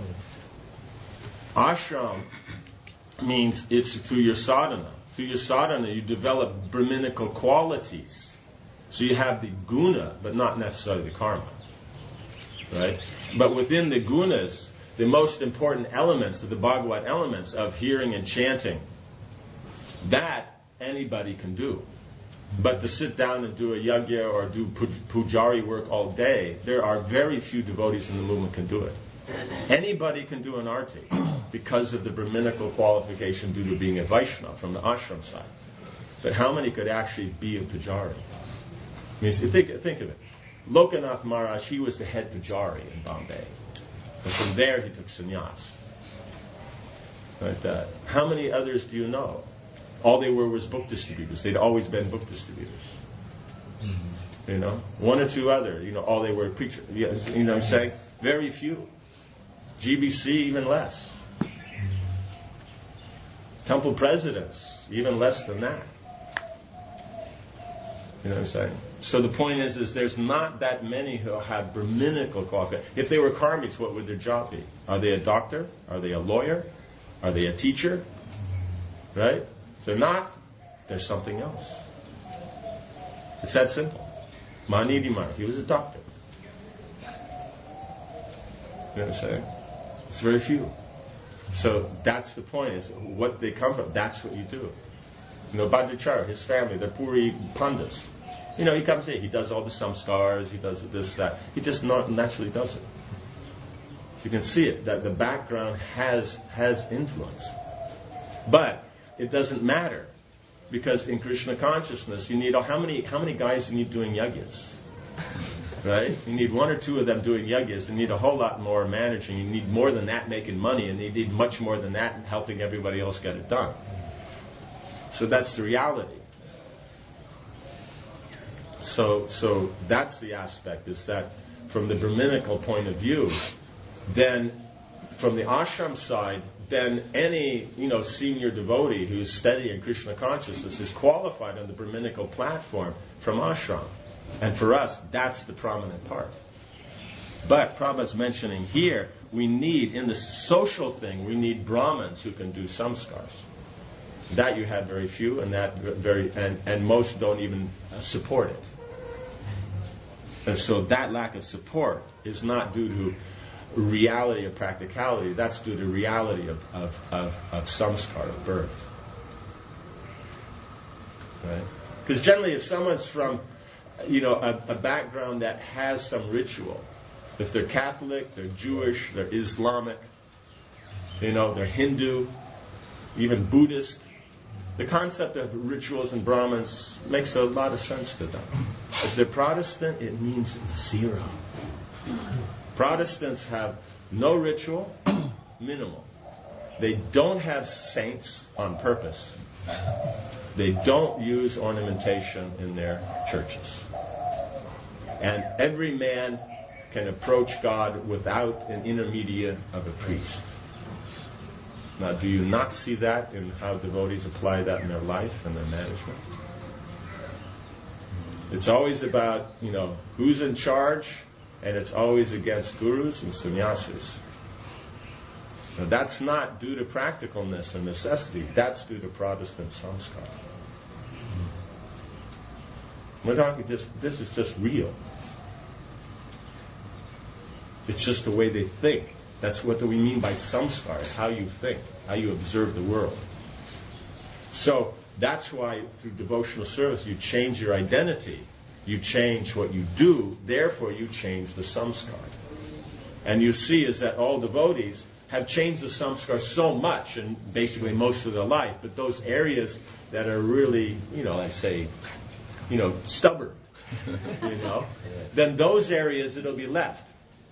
Ashram means it's through your sadhana. Through your sadhana, you develop Brahminical qualities. So you have the guna, but not necessarily the karma. Right? But within the gunas, the most important elements of the Bhagavad elements of hearing and chanting, that anybody can do. But to sit down and do a yajna or do pujari work all day, there are very few devotees in the movement can do it. Anybody can do an arti because of the Brahminical qualification due to being a Vaishnava from the ashram side. But how many could actually be a pujari? I mean, think of it. Lokanath Maharaj, he was the head pujari in Bombay. And from there he took sannyas. Right? How many others do you know? All they were was book distributors. They'd always been book distributors. Mm-hmm. You know? One or two other, all they were preachers. You know what I'm saying? Very few. GBC, even less. Temple presidents, even less than that. You know what I'm saying? So the point is there's not that many who have Brahminical qualifications. If they were karmis, what would their job be? Are they a doctor? Are they a lawyer? Are they a teacher? Right? If they're not, there's something else. It's that simple. Manidi Maharaj, he was a doctor. You know what I'm saying? It's very few. So that's the point, is what they come from, that's what you do. Bhadrachara, his family, they're Puri Pandits. He comes here, he does all the samskars, he does this, that. He just not naturally does it. So you can see it, that the background has influence. But it doesn't matter, because in Krishna consciousness, you need how many guys do you need doing yajnas? Right? You need one or two of them doing yajnas. You need a whole lot more managing. You need more than that making money, and you need much more than that helping everybody else get it done. So that's the reality. So that's the aspect, is that from the Brahminical point of view, then from the ashram side, then any senior devotee who's steady in Krishna consciousness is qualified on the Brahminical platform from ashram. And for us, that's the prominent part. But Prabhupada's mentioning here, we need, in the social thing, we need Brahmins who can do samskars. That you have very few, and and most don't even support it. And so that lack of support is not due to reality of practicality. That's due to reality of samskar, of birth. Right? Because generally, if someone's from a background that has some ritual, if they're Catholic, they're Jewish, they're Islamic, they're Hindu, even Buddhist, the concept of rituals and Brahmins makes a lot of sense to them. If they're Protestant, it means zero. Protestants have no ritual, minimal. They don't have saints on purpose. They don't use ornamentation in their churches. And every man can approach God without an intermediate of a priest. Now, do you not see that in how devotees apply that in their life and their management? It's always about, who's in charge, and it's always against gurus and sannyasis. Now, that's not due to practicalness and necessity. That's due to Protestant samskar. We're talking this is just real. It's just the way they think. That's what we mean by samskar. It's how you think, how you observe the world. So that's why through devotional service you change your identity. You change what you do, therefore you change the samskar. And you see is that all devotees have changed the samskar so much, and basically most of their life, but those areas that are really, stubborn, then those areas it'll be left.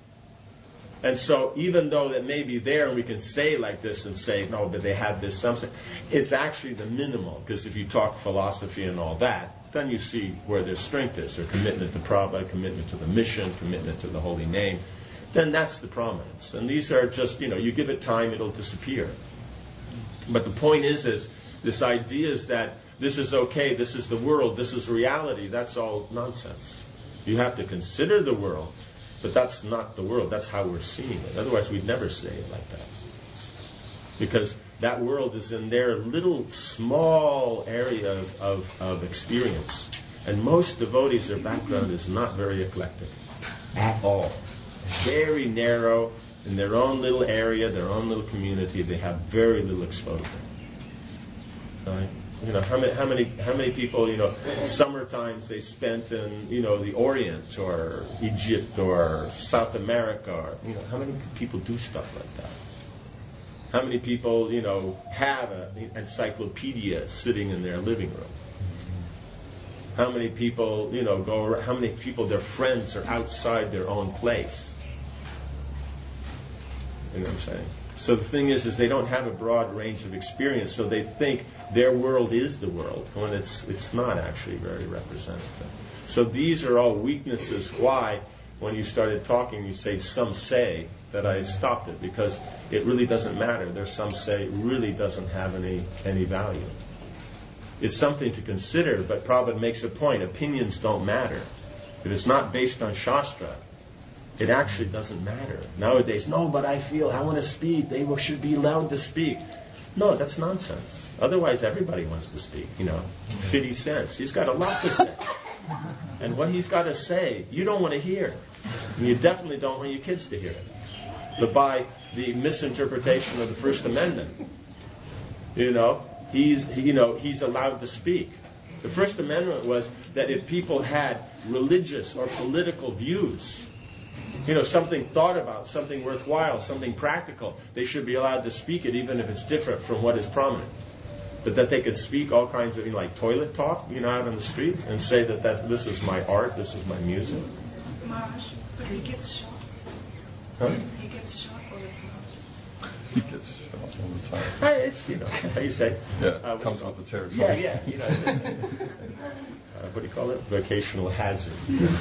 And so even though that may be there, and we can say like this and say, no, but they have this something, it's actually the minimal, because if you talk philosophy and all that, then you see where their strength is, their commitment to Prabhupada, commitment to the mission, commitment to the holy name, then that's the prominence. And these are just, you give it time, it'll disappear. But the point is this idea is that this is okay, this is the world, this is reality, that's all nonsense. You have to consider the world, but that's not the world. That's how we're seeing it. Otherwise, we'd never say it like that. Because that world is in their little small area of experience. And most devotees, their background is not very eclectic at all. Very narrow, in their own little area, their own little community. They have very little exposure. Right? How many people, summer times they spent in, the Orient or Egypt or South America, or, how many people do stuff like that? How many people, have an encyclopedia sitting in their living room? How many people, go around, how many people, their friends are outside their own place? You know what I'm saying? So the thing is they don't have a broad range of experience, so they think their world is the world, when it's not actually very representative. So these are all weaknesses why, when you started talking, you say, some say, that I stopped it, because it really doesn't matter. There's some say it really doesn't have any value. It's something to consider, but Prabhupada makes a point, opinions don't matter. If it's not based on Shastra, it actually doesn't matter. Nowadays, no, but I feel I want to speak. They should be allowed to speak. No, that's nonsense. Otherwise, everybody wants to speak. 50 cents. He's got a lot to say. And what he's got to say, you don't want to hear. And you definitely don't want your kids to hear it. But by the misinterpretation of the First Amendment, he's allowed to speak. The First Amendment was that if people had religious or political views, something thought about, something worthwhile, something practical, they should be allowed to speak it, even if it's different from what is prominent. But that they could speak all kinds of, like toilet talk, out on the street, and say that this is my art, this is my music. Maharaj, but he gets shot. Huh? He gets shot all the time. He gets shot all the time. It's, how you say? Yeah, comes with the territory. Yeah. What do you call it? Vocational hazard.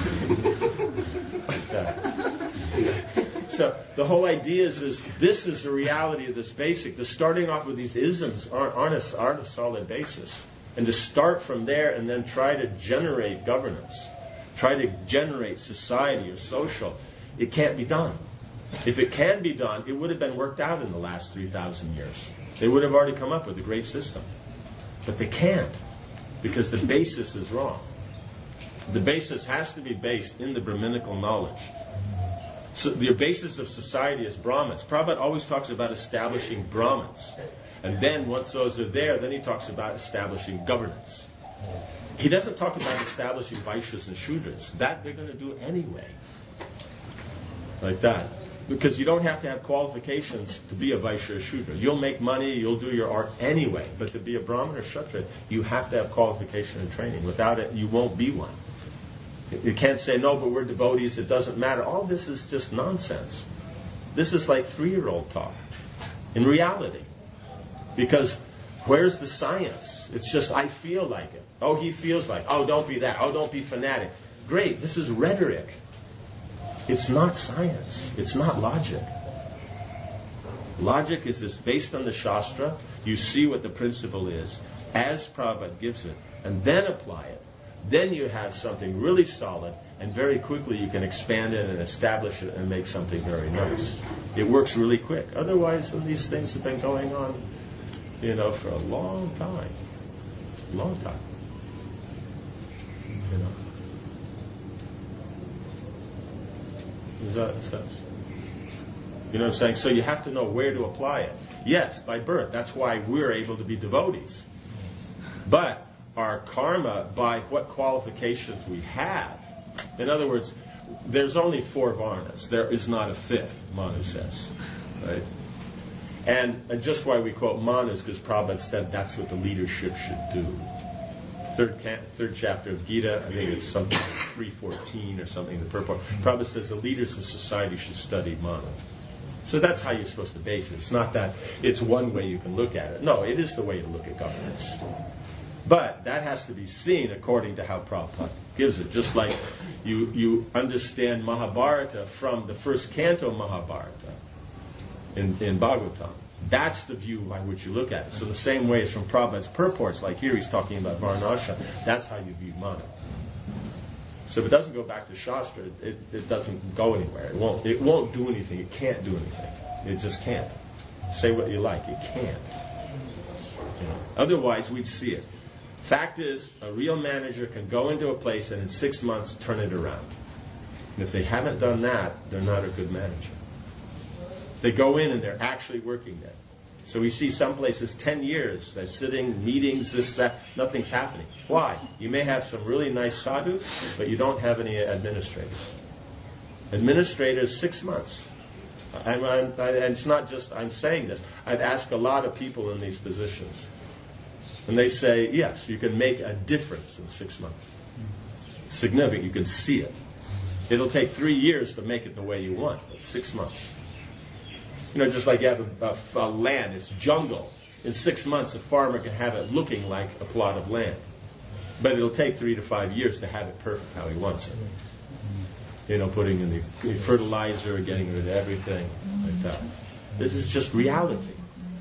Like that. So the whole idea is this is the reality of this basic. The starting off with these isms aren't a solid basis. And to start from there and then try to generate governance, try to generate society or social, it can't be done. If it can be done, it would have been worked out in the last 3,000 years. They would have already come up with a great system. But they can't, because the basis is wrong. The basis has to be based in the Brahminical knowledge. So the basis of society is Brahmins. Prabhupada always talks about establishing Brahmins. And then once those are there, then he talks about establishing governance. He doesn't talk about establishing Vaishyas and Shudras. That they're going to do anyway. Like that. Because you don't have to have qualifications to be a Vaishya or Shudra. You'll make money, you'll do your art anyway. But to be a Brahmin or Kshatriya, you have to have qualification and training. Without it, you won't be one. You can't say, no, but we're devotees, it doesn't matter. All this is just nonsense. This is like 3-year-old talk. In reality. Because where's the science? It's just, I feel like it. Oh, he feels like it. Oh, don't be that. Oh, don't be fanatic. Great, this is rhetoric. It's not science. It's not logic. Logic is this based on the Shastra. You see what the principle is, as Prabhupada gives it, and then apply it. Then you have something really solid, and very quickly you can expand it and establish it and make something very nice. It works really quick. Otherwise, these things have been going on, for a long time. Long time. Is that, you know what I'm saying? So you have to know where to apply it. Yes, by birth. That's why we're able to be devotees. But our karma, by what qualifications we have. In other words, there's only 4 varnas. There is not a 5th, Manu says. Right? And just why we quote Manus, because Prabhupada said that's what the leadership should do. Third chapter of Gita, I think it's something 3:14 or something. The purport. Prabhupada says the leaders of society should study Manu. So that's how you're supposed to base it. It's not that it's one way you can look at it. No, it is the way to look at governance. But that has to be seen according to how Prabhupada gives it. Just like you understand Mahabharata from the first canto Mahabharata in Bhagavatam. That's the view by which you look at it. So the same way as from Prabhupada's purports, like here he's talking about Varnashram, that's how you view Manu. So if it doesn't go back to Shastra, it doesn't go anywhere. It won't do anything. It can't do anything. It just can't. Say what you like. It can't. Otherwise, we'd see it. Fact is, a real manager can go into a place and in 6 months turn it around. And if they haven't done that, they're not a good manager. They go in and they're actually working there. So we see some places 10 years, they're sitting, meetings, this, that, nothing's happening. Why? You may have some really nice sadhus, but you don't have any administrators. Administrators, 6 months. And it's not just, I'm saying this, I've asked a lot of people in these positions. And they say, yes, you can make a difference in 6 months. Significant, you can see it. It'll take 3 years to make it the way you want, but 6 months. Just like you have a land, it's jungle. In 6 months, a farmer can have it looking like a plot of land. But it'll take 3 to 5 years to have it perfect how he wants it. Putting in the fertilizer, getting rid of everything, like that. This is just reality.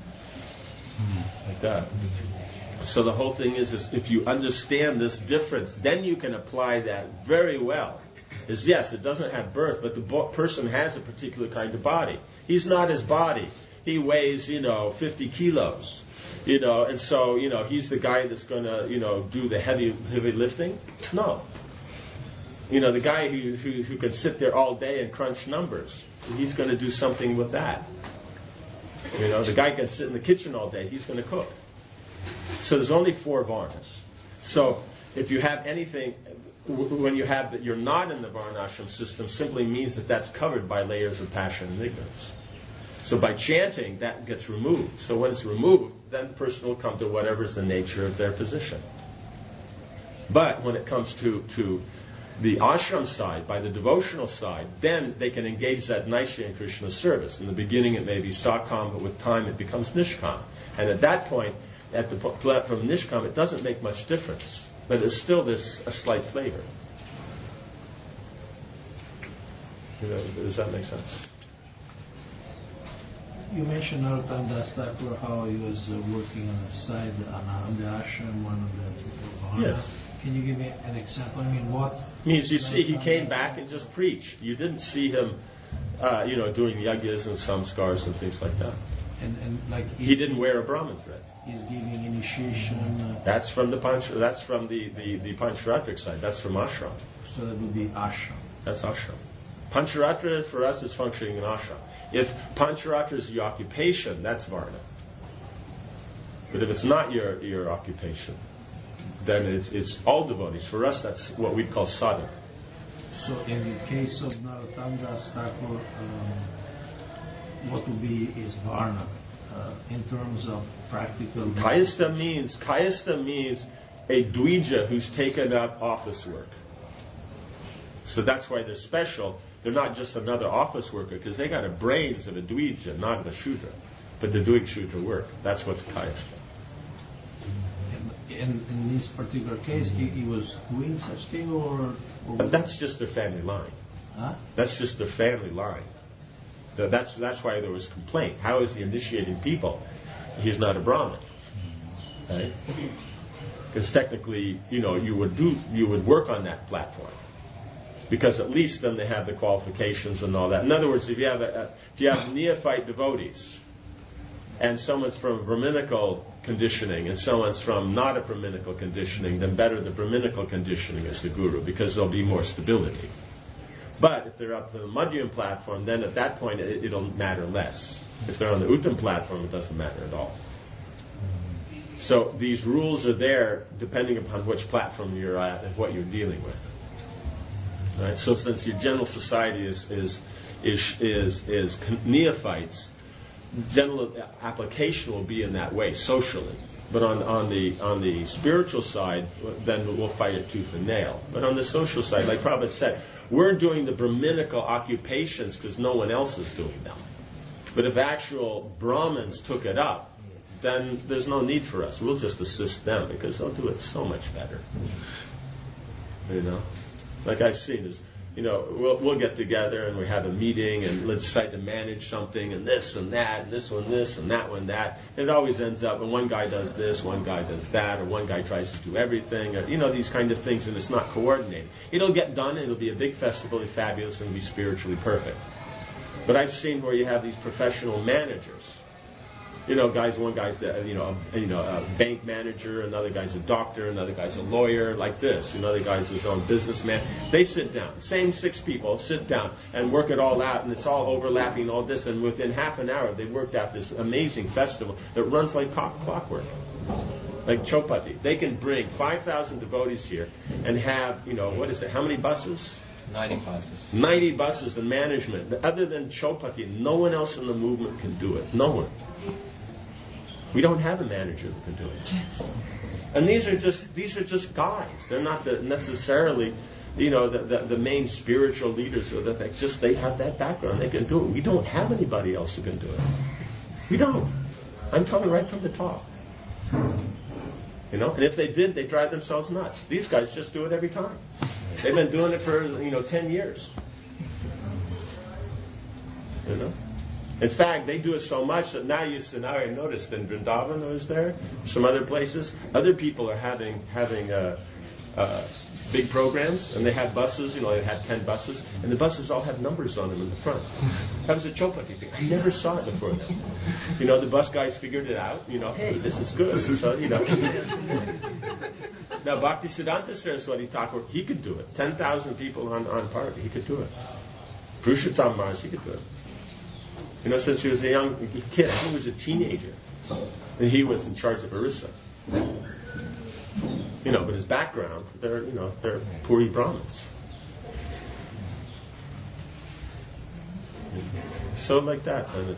Like that. So the whole thing is if you understand this difference, then you can apply that very well. Yes, it doesn't have birth, but the person has a particular kind of body. He's not his body. He weighs, 50 kilos, and so, he's the guy that's going to, do the heavy lifting. No. The guy who can sit there all day and crunch numbers, he's going to do something with that. The guy can sit in the kitchen all day, he's going to cook. So there's only 4 varnas. So if you have anything, when you have that you're not in the varnashram system, simply means that that's covered by layers of passion and ignorance. So by chanting, that gets removed. So when it's removed, then the person will come to whatever is the nature of their position. But when it comes to the ashram side, by the devotional side, then they can engage that nicely in Krishna's service. In the beginning it may be sakam, but with time it becomes nishkam. And at that point, at the platform of nishkam, it doesn't make much difference. But there's a slight flavor. Does that make sense? You mentioned Narottam Das Thakur, how he was working on the side, on the ashram, one of the Bhavana. Yes. Can you give me an example? I mean, what? Means you see, he came back and just preached. You didn't see him, doing yagyas and samskars and things like that. And like he didn't wear a Brahmin thread. He's giving initiation. That's from the Pancharatric side. That's from ashram. So that would be ashram. That's ashram. Pancharatra for us is functioning in ashram. If Pancharatra is your occupation, that's Varna. But if it's not your occupation, then it's all devotees. For us, that's what we'd call sadhana. So in the case of Narottam Das Thakur, what would be his Varna in terms of practical? Kayastha means a Dvija who's taken up office work. So that's why they're special. They're not just another office worker, because they got the brains of a Dvija, not of a Shudra. But they're doing Shudra work. That's what's Kayastha. In this particular case, he was doing such thing, or that's just their family line. Huh? That's just their family line. That's why there was complaint. How is he initiating people? He's not a Brahmin, right? Because technically, you would work on that platform, because at least then they have the qualifications and all that. In other words, if you have neophyte devotees, and someone's from Brahminical conditioning and someone's from not a Brahminical conditioning, then better the Brahminical conditioning as the guru, because there'll be more stability. But if they're up to the Madhyam platform, then at that point it'll matter less. If they're on the Uttam platform, it doesn't matter at all. So these rules are there depending upon which platform you're at and what you're dealing with. Right? So since your general society is neophytes, general application will be in that way socially. But on the spiritual side, then we'll fight it tooth and nail. But on the social side, like Prabhupada said, we're doing the Brahminical occupations because no one else is doing them. But if actual Brahmins took it up, then there's no need for us. We'll just assist them because they'll do it so much better. Like I've seen is, we'll get together and we have a meeting and let's decide to manage something and this and that and this one this and that one that. And it always ends up and one guy does this, one guy does that, or one guy tries to do everything, or these kind of things, and it's not coordinated. It'll get done and it'll be a big festival, it'll be fabulous, and it'll be spiritually perfect. But I've seen where you have these professional managers. One guy's a bank manager, another guy's a doctor, another guy's a lawyer, like this. Another guy's his own businessman. They sit down, same 6 people sit down and work it all out, and it's all overlapping, all this, and within half an hour they've worked out this amazing festival that runs like clockwork, like Chopati. They can bring 5,000 devotees here and have, how many buses? 90 buses. 90 buses and management. Other than Chopati, no one else in the movement can do it. No one. We don't have a manager that can do it. And these are just guys. They're not necessarily, the main spiritual leaders. Or they have that background. They can do it. We don't have anybody else who can do it. We don't. I'm coming right from the top. And if they did, they'd drive themselves nuts. These guys just do it every time. They've been doing it for 10 years. In fact, they do it so much that now I noticed in Vrindavan I was there, some other places, other people are having big programs, and they have buses, they have 10 buses, and the buses all have numbers on them in the front. That was a Chopati thing. I never saw it before then. The bus guys figured it out, hey, this is good. So, Now, Bhakti Siddhanta Saraswati Thakur, he could do it. 10,000 people on party, he could do it. Purushottam Maharaj, he could do it. Since he was a young kid, I think he was a teenager, and he was in charge of Orissa. But his background, they're Puri Brahmins. So like that, and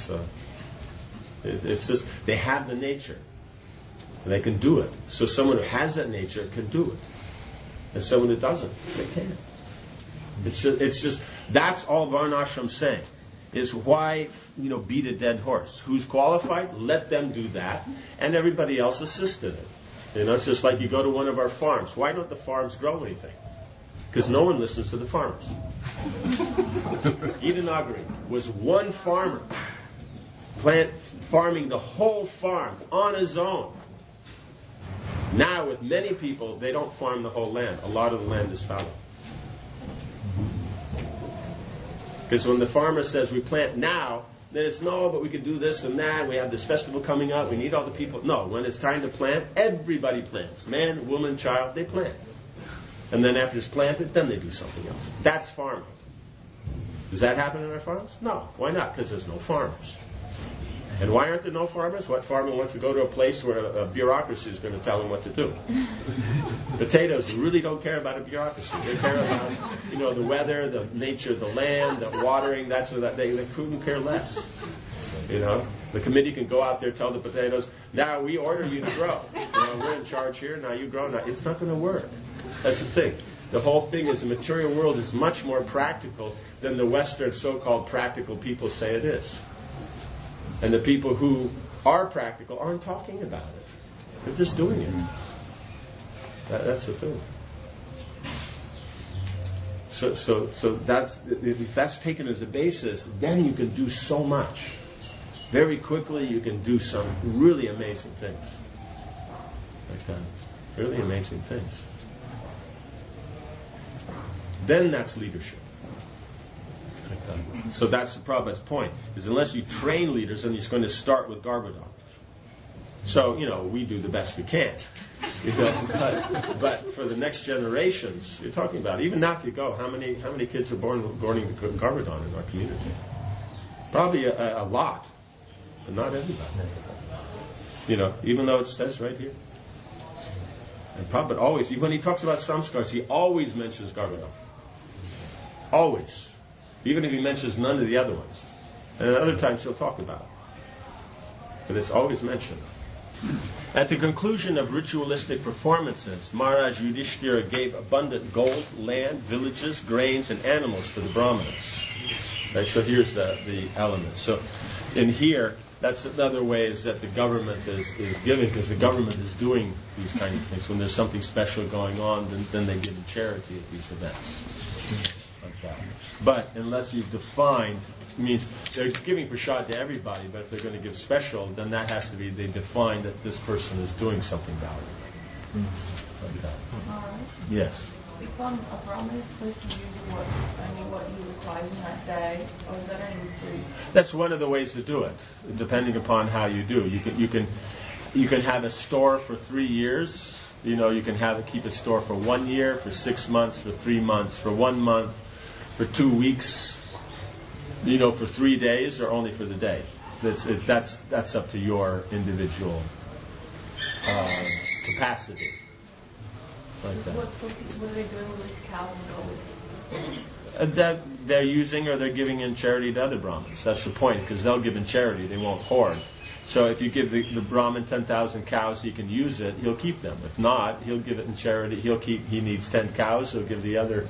it's just they have the nature, and they can do it. So someone who has that nature can do it. And someone who doesn't, they can't. It's just that's all Varnashram's saying. Is why, beat a dead horse. Who's qualified? Let them do that, and everybody else assist in it. It's just like you go to one of our farms. Why don't the farms grow anything? Because no one listens to the farmers. Gitanagari was one farmer farming the whole farm on his own. Now, with many people, they don't farm the whole land. A lot of the land is fallow. Because when the farmer says we plant now, then it's no, but we can do this and that. We have this festival coming up. We need all the people. No, when it's time to plant, everybody plants. Man, woman, child, they plant. And then after it's planted, then they do something else. That's farming. Does that happen in our farms? No. Why not? Because there's no farmers. And why aren't there no farmers? What farmer wants to go to a place where a bureaucracy is going to tell him what to do? Potatoes really don't care about a bureaucracy. They care about, the weather, the nature of the land, the watering. They couldn't care less. The committee can go out there, tell the potatoes, now we order you to grow. We're in charge here. Now you grow. Now it's not going to work. That's the thing. The whole thing is the material world is much more practical than the Western so-called practical people say it is. And the people who are practical aren't talking about it. They're just doing it. That's the thing. So that's, if that's taken as a basis, then you can do so much. Very quickly you can do some really amazing things. Like that. Really amazing things. Then that's leadership. Like that. So that's the Prabhupada's point, is unless you train leaders, then you're going to start with Garbhodam. So, we do the best we can. But for the next generations, you're talking about, even now if you go, how many kids are born according to Garbhodam in our community? Probably a lot, but not everybody. Even though it says right here. And Prabhupada always, when he talks about samskars, he always mentions Garbhodam. Always. Even if he mentions none of the other ones. And at other times he'll talk about it. But it's always mentioned. At the conclusion of ritualistic performances, Maharaj Yudhishthira gave abundant gold, land, villages, grains, and animals to the Brahmanas. Okay, so here's the element. So in here, that's another way is that the government is giving, because the government is doing these kind of things. When there's something special going on, then they give a charity at these events. Like that. But unless you've defined, it means they're giving prasad to everybody, but if they're going to give special, then that has to be, they define that this person is doing something valuable. Like that. Yes. If a Brahmin is supposed to use what he requires in that day, or is that only free? That's one of the ways to do it, depending upon how you do. You can have a store for 3 years. You can keep a store for 1 year, for 6 months, for 3 months, for 1 month, for 2 weeks. For 3 days, or only for the day. That's up to your individual capacity. Like that. What are they doing with these cows and gold? That they're using, or they're giving in charity to other Brahmins. That's the point, because they'll give in charity, they won't hoard. So if you give the Brahmin 10,000 cows, he can use it, he'll keep them. If not, he'll give it in charity. He needs 10 cows, he'll give the other,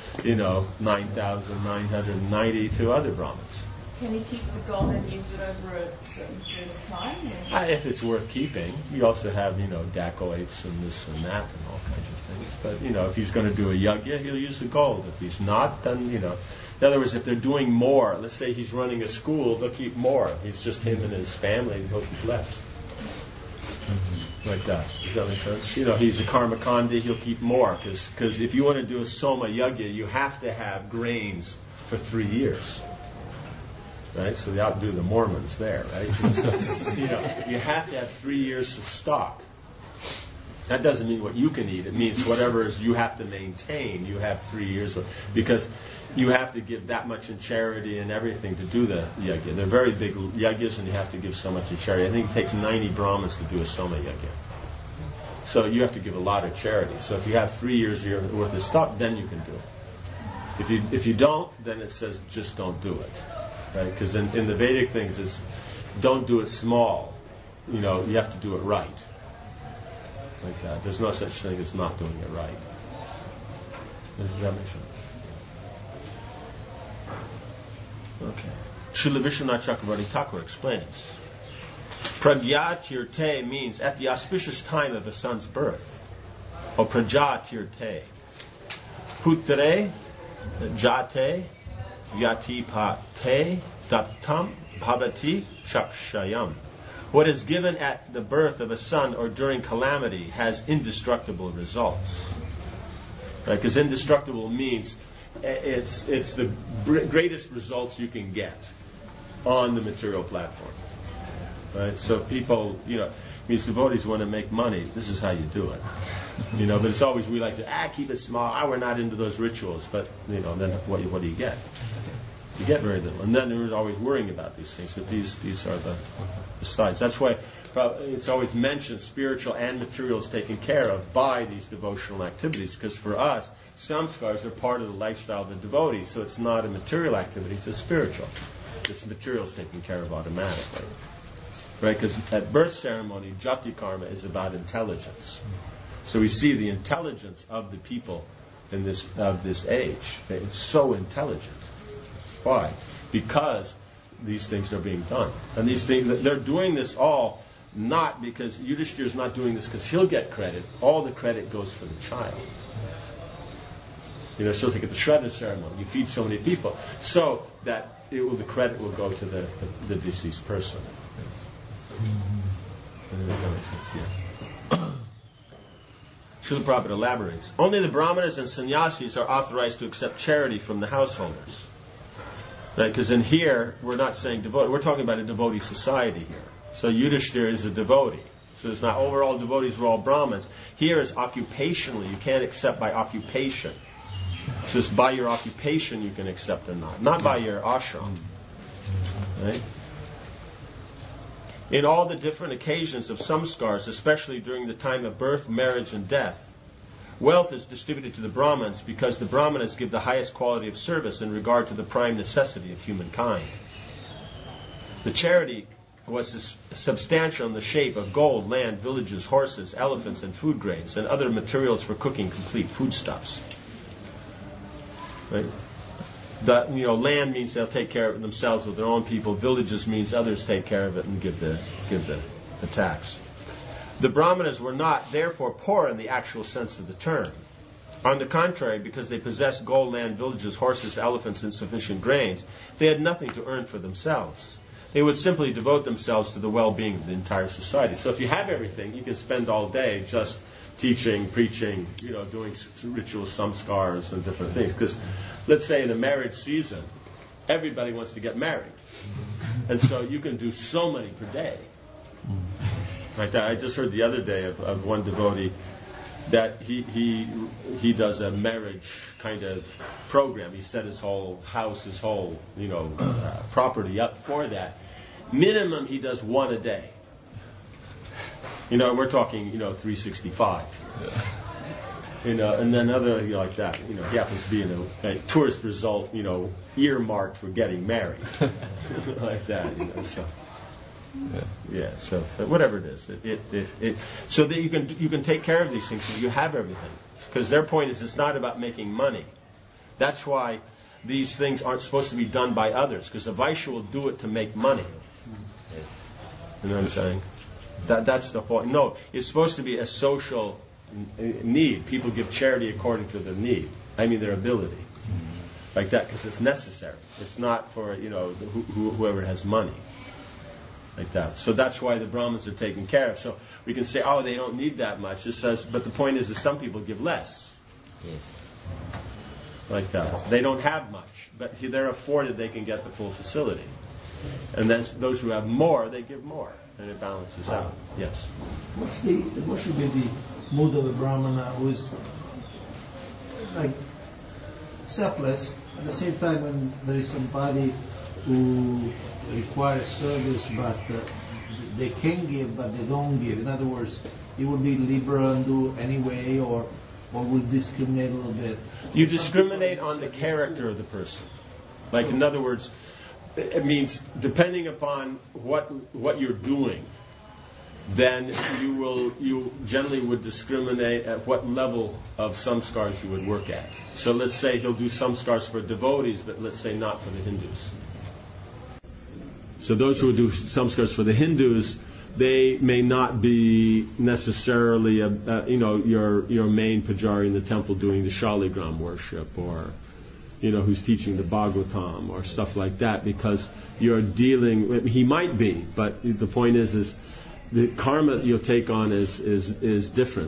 9,990 to other Brahmins. Can he keep the gold and use it over a certain period of time? If it's worth keeping. You also have, dacoits and this and that and all kinds of things. But, if he's going to do a yajna, he'll use the gold. If he's not, then, In other words, if they're doing more, let's say he's running a school, they'll keep more. If he's just him and his family, they'll keep less. Like that. Does that make sense? He's a karmakandi, he'll keep more. Because if you want to do a soma yajna, you have to have grains for 3 years. Right? So they outdo the Mormons there, right? So, you have to have 3 years of stock. That doesn't mean what you can eat. It means whatever you have to maintain, you have 3 years of, because you have to give that much in charity and everything to do the yajna. They're very big yajnas, and you have to give so much in charity. I think it takes 90 Brahmins to do a soma yajna. So you have to give a lot of charity. So if you have 3 years worth of stock, then you can do it. If you don't, then it says just don't do it. Right? Because in the Vedic things, it's don't do it small. You have to do it right. Like that. There's no such thing as not doing it right. Does that make sense? Okay. Srila Vishwanath Chakravarti Thakur explains. Pragyatirte means at the auspicious time of a son's birth. Or prajatirte. Putre, jate, yati pate, datam, bhavati, chakshayam. What is given at the birth of a son or during calamity has indestructible results. Right? Because indestructible means it's the greatest results you can get on the material platform. Right? So people, these devotees want to make money. This is how you do it. But it's always, we like to keep it small. We're not into those rituals. But then what do you get? You get very little. And then there's always worrying about these things. That these are the sides. That's why it's always mentioned spiritual and material is taken care of by these devotional activities. Because for us, samskars are part of the lifestyle of the devotee. So it's not a material activity, it's a spiritual. This material is taken care of automatically. Right? Because at birth ceremony, jati karma is about intelligence. So we see the intelligence of the people of this age. It's so intelligent. Why? Because these things are being done. And these things, they're doing this all not because Yudhishthira is not doing this because he'll get credit. All the credit goes for the child. So like at the Shraddha ceremony, you feed so many people, so that the credit will go to the deceased person. Does that make sense? Yes. Srila Prabhupada elaborates. Only the brahmanas and sannyasis are authorized to accept charity from the householders. Right? Because in here, we're not saying devotee. We're talking about a devotee society here. So Yudhishthira is a devotee. So it's not overall devotees, we're all Brahmins. Here is occupationally. You can't accept by occupation. It's just by your occupation you can accept or not. Not by your ashram. Right? In all the different occasions of samskars, especially during the time of birth, marriage, and death, wealth is distributed to the Brahmins because the Brahmanas give the highest quality of service in regard to the prime necessity of humankind. The charity was substantial in the shape of gold, land, villages, horses, elephants, and food grains, and other materials for cooking complete foodstuffs. Right? Land means they'll take care of it themselves with their own people. Villages means others take care of it and give the tax. The Brahmanas were not, therefore, poor in the actual sense of the term. On the contrary, because they possessed gold, land, villages, horses, elephants, and sufficient grains, they had nothing to earn for themselves. They would simply devote themselves to the well-being of the entire society. So if you have everything, you can spend all day just teaching, preaching, doing rituals, samskars, and different things. Because let's say in the marriage season, everybody wants to get married. And so you can do so many per day. Like that. I just heard the other day of one devotee that he does a marriage kind of program. He set his whole house, his whole property up for that. Minimum he does one a day. We're talking 365. And then other like that. He happens to be in a tourist result earmarked for getting married, like that. So. Yeah. So whatever it is, so that you can take care of these things so you have everything. Because their point is it's not about making money. That's why these things aren't supposed to be done by others. Because a Vaishya will do it to make money. You know what I'm saying? That's the point. No, it's supposed to be a social need. People give charity according to their need. Their ability. Like that, because it's necessary. It's not for whoever has money. Like that. So that's why the Brahmins are taken care of. So we can say, they don't need that much. It says, but the point is that some people give less. Yes. Like that. They don't have much, but they're afforded they can get the full facility. And then those who have more, they give more. And it balances out. Yes. What should be the mood of a Brahmana who is selfless, at the same time when there is somebody who requires service but they can give but they don't give. In other words, it would be liberal and do anyway or will discriminate a little bit. You discriminate on the character of the person. Like in other words, it means depending upon what you're doing, then you generally would discriminate at what level of samskars you would work at. So let's say he'll do samskars for devotees, but let's say not for the Hindus. So those who would do samskars for the Hindus, they may not be necessarily your main pujari in the temple doing the Shaligram worship, or who's teaching the Bhagavatam or stuff like that, because you're dealing. He might be, but the point is the karma you'll take on is different.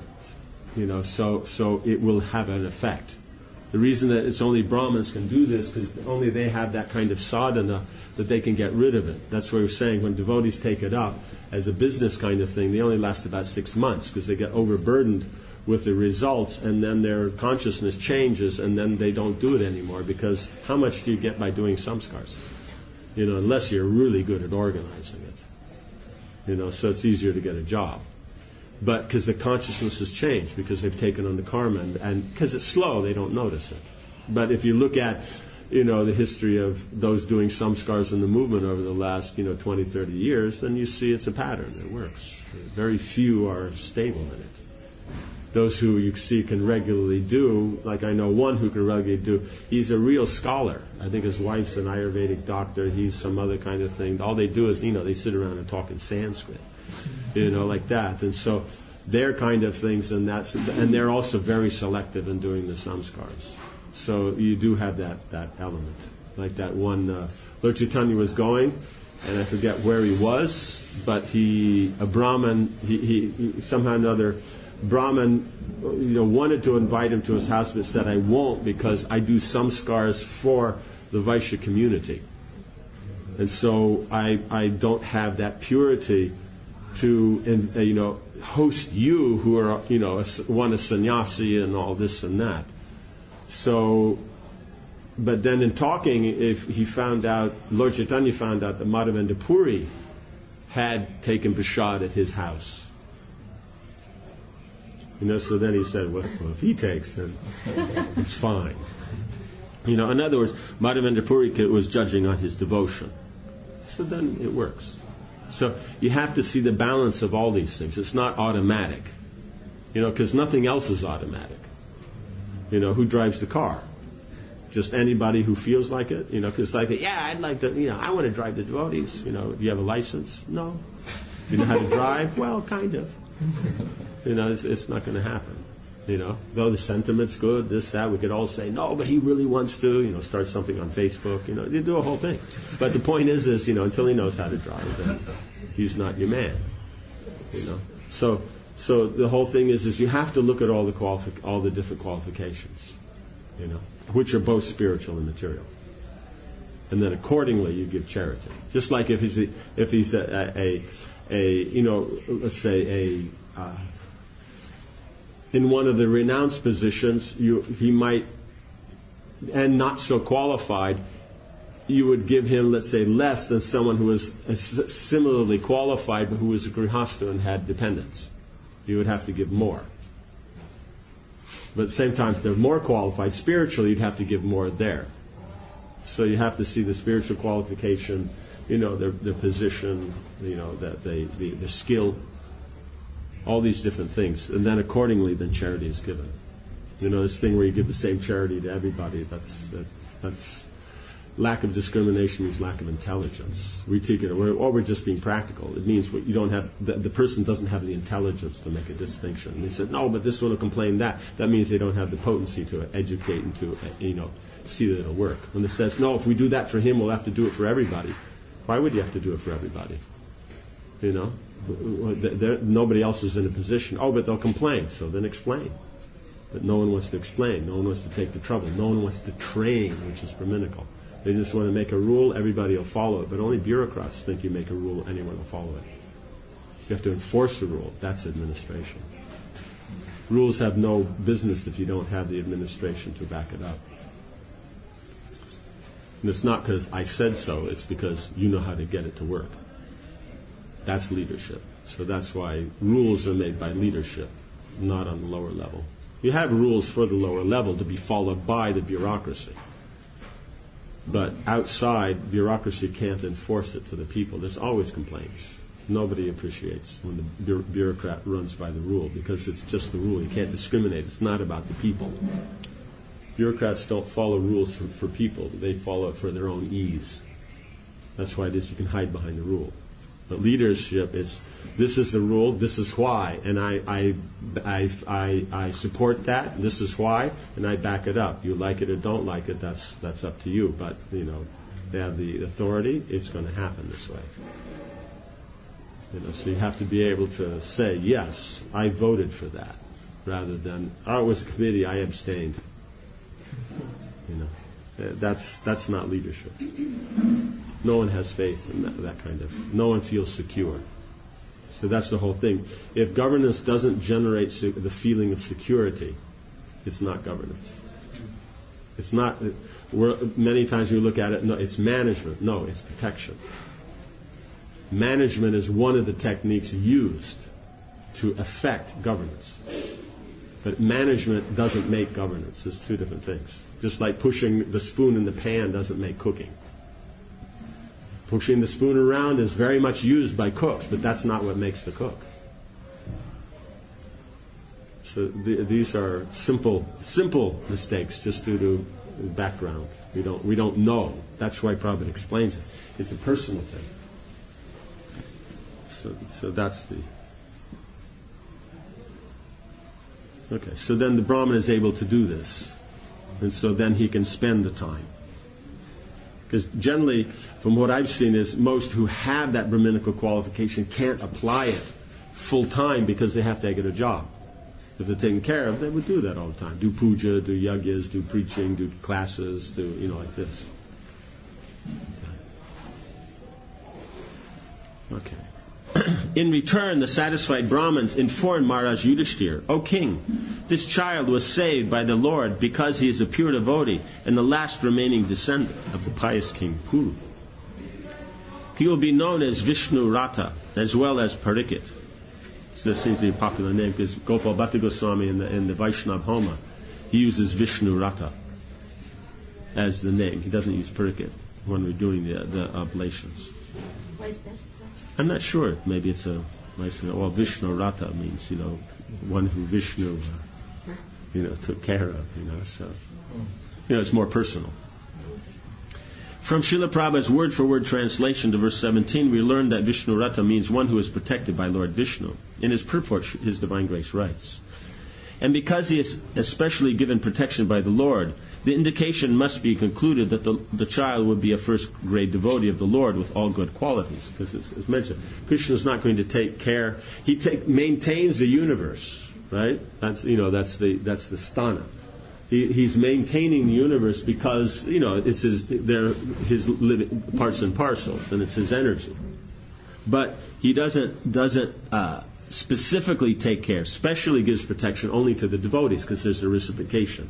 So it will have an effect. The reason that it's only Brahmins can do this because only they have that kind of sadhana that they can get rid of it. That's what we're saying. When devotees take it up as a business kind of thing, they only last about 6 months because they get overburdened with the results, and then their consciousness changes, and then they don't do it anymore, because how much do you get by doing samskars? Unless you're really good at organizing it. So it's easier to get a job. But because the consciousness has changed, because they've taken on the karma, and because it's slow, they don't notice it. But if you look at, the history of those doing samskars in the movement over the last, 20, 30 years, then you see it's a pattern. It works. Very few are stable in it. Those who you see can regularly do, like I know one who can regularly do, he's a real scholar. I think his wife's an Ayurvedic doctor, he's some other kind of thing. All they do is, they sit around and talk in Sanskrit, like that. And so they're kind of things, and they're also very selective in doing the samskars. So you do have that element. Like that one, Lord Chaitanya was going, and I forget where he was, but a Brahmin, he somehow or another, Brahmin, wanted to invite him to his house, but said, I won't, because I do samskars for the Vaishya community. And so I don't have that purity to, host you who are, one a sannyasi and all this and that. So, but then in talking, if he found out, Lord Chaitanya found out that Madhavendra Puri had taken prasad at his house. So then he said, well, if he takes, then it's fine. In other words, Madhavendra Puri was judging on his devotion. So then it works. So you have to see the balance of all these things. It's not automatic. Because nothing else is automatic. Who drives the car? Just anybody who feels like it? Because I'd like to, I want to drive the devotees. Do you have a license? No. Do you know how to drive? Well, kind of. It's not going to happen. Though the sentiment's good, this, that, we could all say, no, but he really wants to, start something on Facebook, you do a whole thing. But the point is, until he knows how to drive, then he's not your man. So the whole thing is you have to look at all the different qualifications, which are both spiritual and material. And then accordingly you give charity. Just like if he's let's say in one of the renounced positions, he might, and not so qualified, you would give him, let's say, less than someone who was similarly qualified but who was a grihasta and had dependents. You would have to give more. But at the same time, if they're more qualified spiritually, you'd have to give more there. So you have to see the spiritual qualification, their position, their skill, all these different things, and then accordingly, then charity is given. This thing where you give the same charity to everybody, that's lack of discrimination means lack of intelligence. We take it, or we're just being practical. It means you don't have the person doesn't have the intelligence to make a distinction. And they said, no, but this one will complain that. That means they don't have the potency to educate and to see that it'll work. When it says, no, if we do that for him, we'll have to do it for everybody. Why would you have to do it for everybody? Nobody else is in a position. Oh, but they'll complain. So then explain. But no one wants to explain. No one wants to take the trouble. No one wants to train, which is Brahminical. They just want to make a rule, everybody will follow it. But only bureaucrats think you make a rule, anyone will follow it. You have to enforce the rule. That's administration. Rules have no business if you don't have the administration to back it up. And it's not because I said so, it's because you know how to get it to work. That's leadership. So that's why rules are made by leadership, not on the lower level. You have rules for the lower level to be followed by the bureaucracy. But outside, bureaucracy can't enforce it to the people. There's always complaints. Nobody appreciates when the bureaucrat runs by the rule, because it's just the rule. You can't discriminate. It's not about the people. Bureaucrats don't follow rules for people. They follow it for their own ease. That's why it is you can hide behind the rule. But leadership is, this is the rule, this is why, and I support that, this is why, and I back it up. You like it or don't like it, that's up to you. But, they have the authority, it's going to happen this way. So you have to be able to say, yes, I voted for that, rather than, it was a committee, I abstained. That's not leadership. No one has faith in that kind of. No one feels secure. So that's the whole thing. If governance doesn't generate the feeling of security, it's not governance. It's not. Many times we look at it. No, it's management. No, it's protection. Management is one of the techniques used to affect governance. But management doesn't make governance. It's two different things. Just like pushing the spoon in the pan doesn't make cooking. Pushing the spoon around is very much used by cooks, but that's not what makes the cook. So these are simple mistakes just due to background. We don't know. That's why Prabhupada explains it. It's a personal thing. So that's the. Okay. So then the Brahmin is able to do this, and so then he can spend the time. Because generally, from what I've seen, is most who have that Brahminical qualification can't apply it full time because they have to get a job. If they're taken care of, they would do that all the time. Do puja, do yagyas, do preaching, do classes, do, like this. Okay. In return, the satisfied Brahmins informed Maharaj Yudhishthira, O king, this child was saved by the Lord because he is a pure devotee and the last remaining descendant of the pious king Puru. He will be known as Vishnu Rata as well as Parikit. So this seems to be a popular name because Gopal Bhatta Goswami in the Vaishnava Homa, he uses Vishnu Rata as the name. He doesn't use Parikit when we're doing the oblations. Why is that? I'm not sure. Maybe it's a Vishnu Rata means, one who Vishnu, took care of, so, it's more personal. From Srila Prabhupada's word-for-word translation to verse 17, we learn that Vishnu Rata means one who is protected by Lord Vishnu. In his purport, His Divine Grace writes, and because he is especially given protection by the Lord, the indication must be concluded that the child would be a first-grade devotee of the Lord with all good qualities. Because as mentioned, Krishna is not going to take care. He maintains the universe, right? That's the sthana. He's maintaining the universe because it's his living parts and parcels, and it's his energy. But he doesn't specifically take care. Specially gives protection only to the devotees because there's a reciprocation.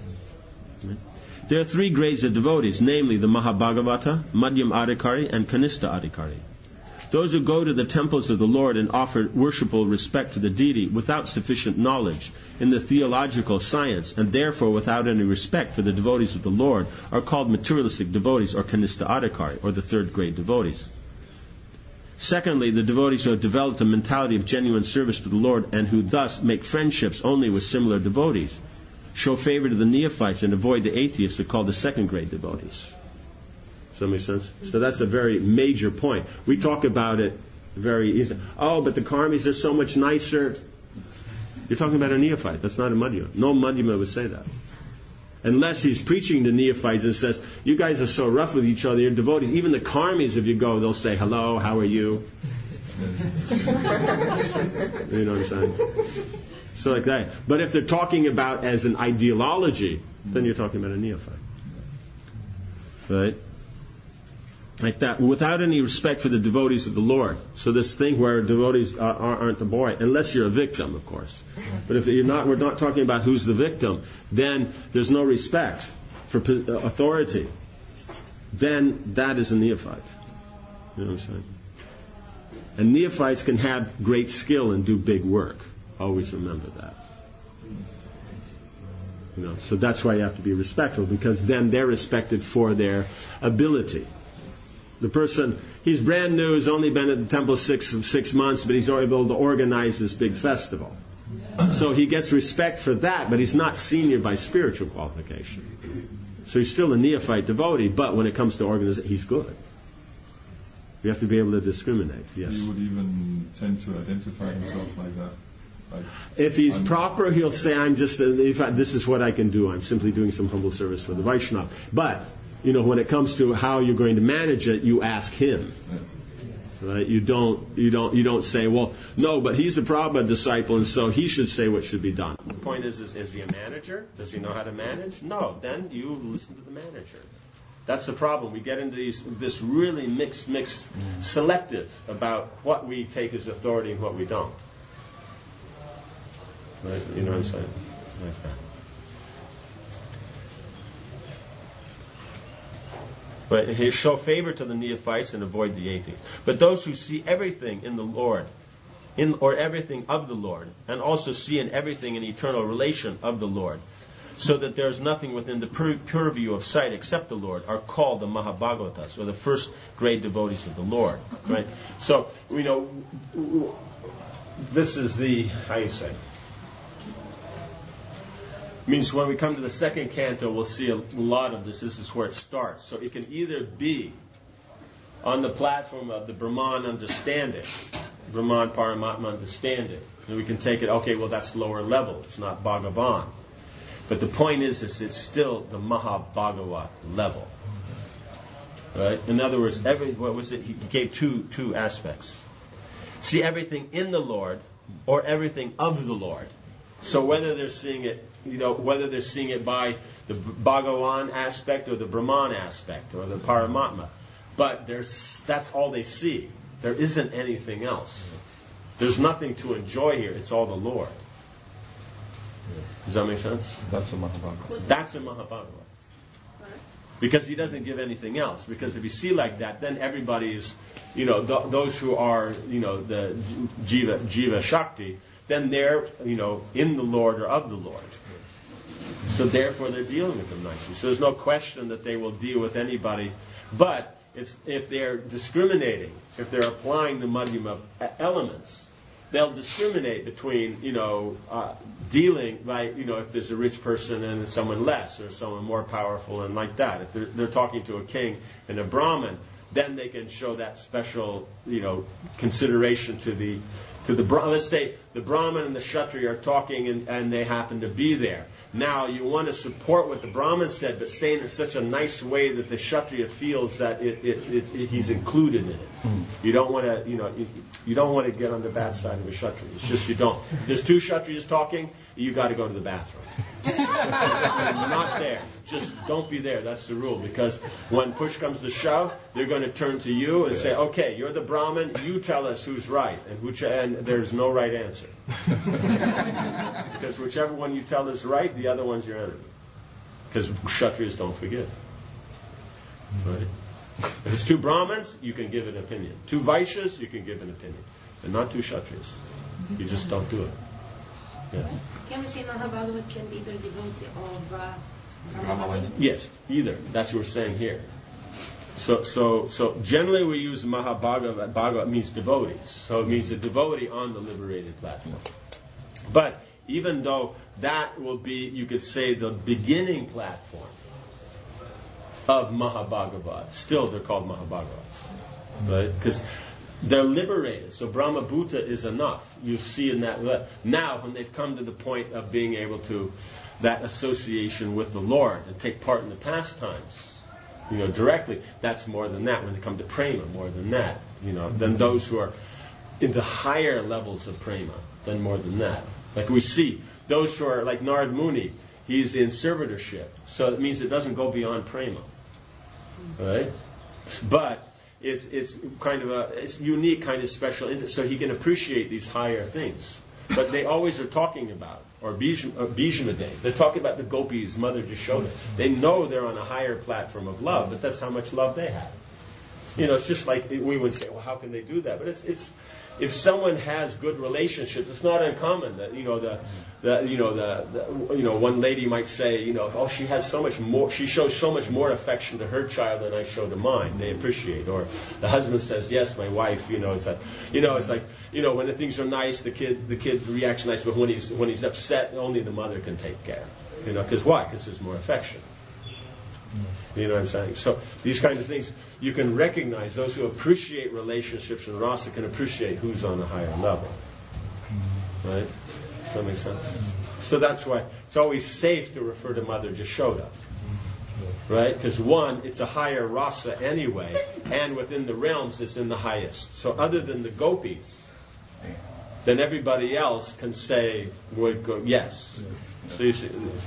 There are three grades of devotees, namely the Mahabhagavata, Madhyam Adhikari, and Kanishta Adhikari. Those who go to the temples of the Lord and offer worshipful respect to the deity without sufficient knowledge in the theological science, and therefore without any respect for the devotees of the Lord, are called materialistic devotees, or Kanishta Adhikari, or the third grade devotees. Secondly, the devotees who have developed a mentality of genuine service to the Lord and who thus make friendships only with similar devotees, show favor to the neophytes and avoid the atheists, are called the second-grade devotees. Does that make sense? So that's a very major point. We talk about it very easily. Oh, but the karmis are so much nicer. You're talking about a neophyte. That's not a madhyama. No madhyama would say that. Unless he's preaching to neophytes and says, you guys are so rough with each other, you're devotees. Even the karmis, if you go, they'll say, hello, how are you? You know what I'm saying? So like that. But if they're talking about as an ideology, then you're talking about a neophyte. Right? Like that, without any respect for the devotees of the Lord. So this thing where devotees aren't the boy, unless you're a victim, of course. But if you're not, we're not talking about who's the victim, then there's no respect for authority. Then that is a neophyte. You know what I'm saying? And neophytes can have great skill and do big work. Always remember that. So that's why you have to be respectful, because then they're respected for their ability. The person, he's brand new, has only been at the temple six months, but he's able to organize this big festival. So he gets respect for that, but he's not senior by spiritual qualification. So he's still a neophyte devotee, but when it comes to organization, he's good. You have to be able to discriminate. Yes. He would even tend to identify himself like that. Like, if he's proper, he'll say, this is what I can do. I'm simply doing some humble service for the Vaishnava. But, when it comes to how you're going to manage it, you ask him. Yeah. Right? You don't say, well, no, but he's a Prabhupada disciple, and so he should say what should be done. The point is he a manager? Does he know how to manage? No. Then you listen to the manager. That's the problem. We get into this really mixed, selective about what we take as authority and what we don't. Right? You know what I'm saying? Like that. But he show favor to the neophytes and avoid the atheists. But those who see everything in the Lord, or everything of the Lord, and also see in everything an eternal relation of the Lord, so that there is nothing within the purview of sight except the Lord, are called the Mahabhagavatas, or the first great devotees of the Lord. Right? So, this is the, how you say? Means when we come to the second canto, we'll see a lot of this. This is where it starts. So it can either be on the platform of the Brahman understanding, Brahman Paramatma understanding. And we can take it, okay, well, that's lower level. It's not Bhagavan. But the point is it's still the Mahabhagavat level. Right? In other words, he gave two aspects. See everything in the Lord, or everything of the Lord. So whether they're seeing it, whether they're seeing it by the Bhagavan aspect or the Brahman aspect or the Paramatma, but that's all they see. There isn't anything else. There's nothing to enjoy here. It's all the Lord. Does that make sense? That's a Mahabhagavata. That's a Mahabhagavata. Because he doesn't give anything else. Because if you see like that, then everybody is, those who are, the Jiva Shakti, then they're, in the Lord or of the Lord. So therefore they're dealing with them nicely. So there's no question that they will deal with anybody. But if they're discriminating, if they're applying the Madhyama elements, they'll discriminate between, dealing by, if there's a rich person and someone less, or someone more powerful and like that. If they're talking to a king and a Brahmin, then they can show that special, consideration to the Brahmin. Let's say the Brahmin and the Kshatriya are talking and they happen to be there. Now, you want to support what the Brahmin said, but say it in such a nice way that the Kshatriya feels that he's included in it. You don't want to, you don't want to get on the bad side of a Kshatriya. It's just you don't. If there's two Kshatriyas talking, you got to go to the bathroom. You're not there. Just don't be there. That's the rule. Because when push comes to shove, they're going to turn to you and say, okay, you're the Brahmin, you tell us who's right. And there's no right answer. Because whichever one you tell is right, the other one's your enemy. Because Kshatriyas don't forgive. Right? If it's two Brahmins, you can give an opinion. Two Vaishyas, you can give an opinion. And not two Kshatriyas. You just don't do it. Yes. Can we say Mahabhagavat can be the devotee of Brahmavali? Yes, either. That's what we're saying here. So generally we use Mahabhagavat. Bhagavat means devotees. So it means a devotee on the liberated platform. But even though that will be, you could say, the beginning platform of Mahabhagavat, still they're called Mahabhagavats. Right? Because they're liberated. So Brahma Bhuta is enough. You see in that. Now, when they've come to the point of being able to, that association with the Lord and take part in the pastimes, directly, that's more than that. When they come to prema, more than that. Than those who are into higher levels of prema, then more than that. Like we see, those who are like Narad Muni, he's in servitorship. So it means it doesn't go beyond prema. Right? But it's kind of it's unique, kind of special. So he can appreciate these higher things. But they always are talking about, or Bhishmadev, they're talking about the gopis, Mother Jashoda. They know they're on a higher platform of love, but that's how much love they have. It's just like we would say, well, how can they do that? But if someone has good relationships, it's not uncommon that one lady might say, oh, she has so much more, she shows so much more affection to her child than I show to mine. They appreciate. Or the husband says, yes, my wife. It's like when the things are nice, the kid reacts nice, but when he's upset, only the mother can take care. Because why? Because there's more affection. You know what I'm saying? So these kinds of things, you can recognize. Those who appreciate relationships in rasa can appreciate who's on a higher level. Right? Does that make sense? So that's why it's always safe to refer to Mother Jashoda. Right? Because one, it's a higher rasa anyway, and within the realms it's in the highest. So other than the gopis, then everybody else can say, yes. So you see,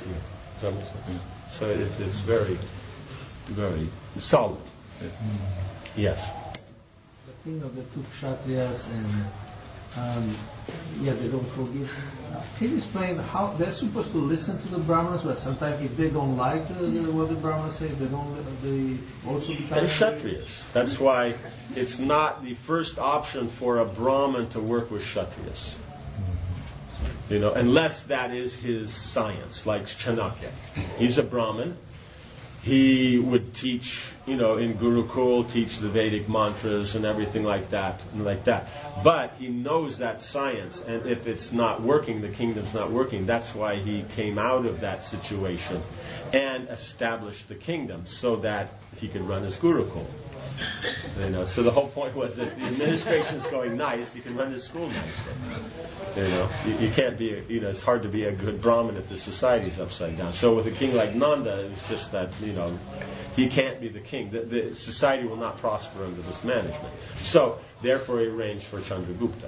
so it's very, very solid. Yes. The thing of the two kshatriyas and they don't forgive. Can you explain how they're supposed to listen to the brahmanas, but sometimes if they don't like what the brahmanas say, they also become. They're kshatriyas. That's why it's not the first option for a brahmin to work with kshatriyas. Unless that is his science, like Chanakya. He's a brahmin. He would teach, in Gurukul, teach the Vedic mantras and everything like that. But he knows that science, and if it's not working, the kingdom's not working. That's why he came out of that situation and established the kingdom so that he could run his Gurukul. So the whole point was that the administration's going nice, you can run the school nicely. You can't be, it's hard to be a good Brahmin if the society's upside down. So with a king like Nanda, it was just that, he can't be the king. The society will not prosper under this management. So, therefore he arranged for Chandragupta.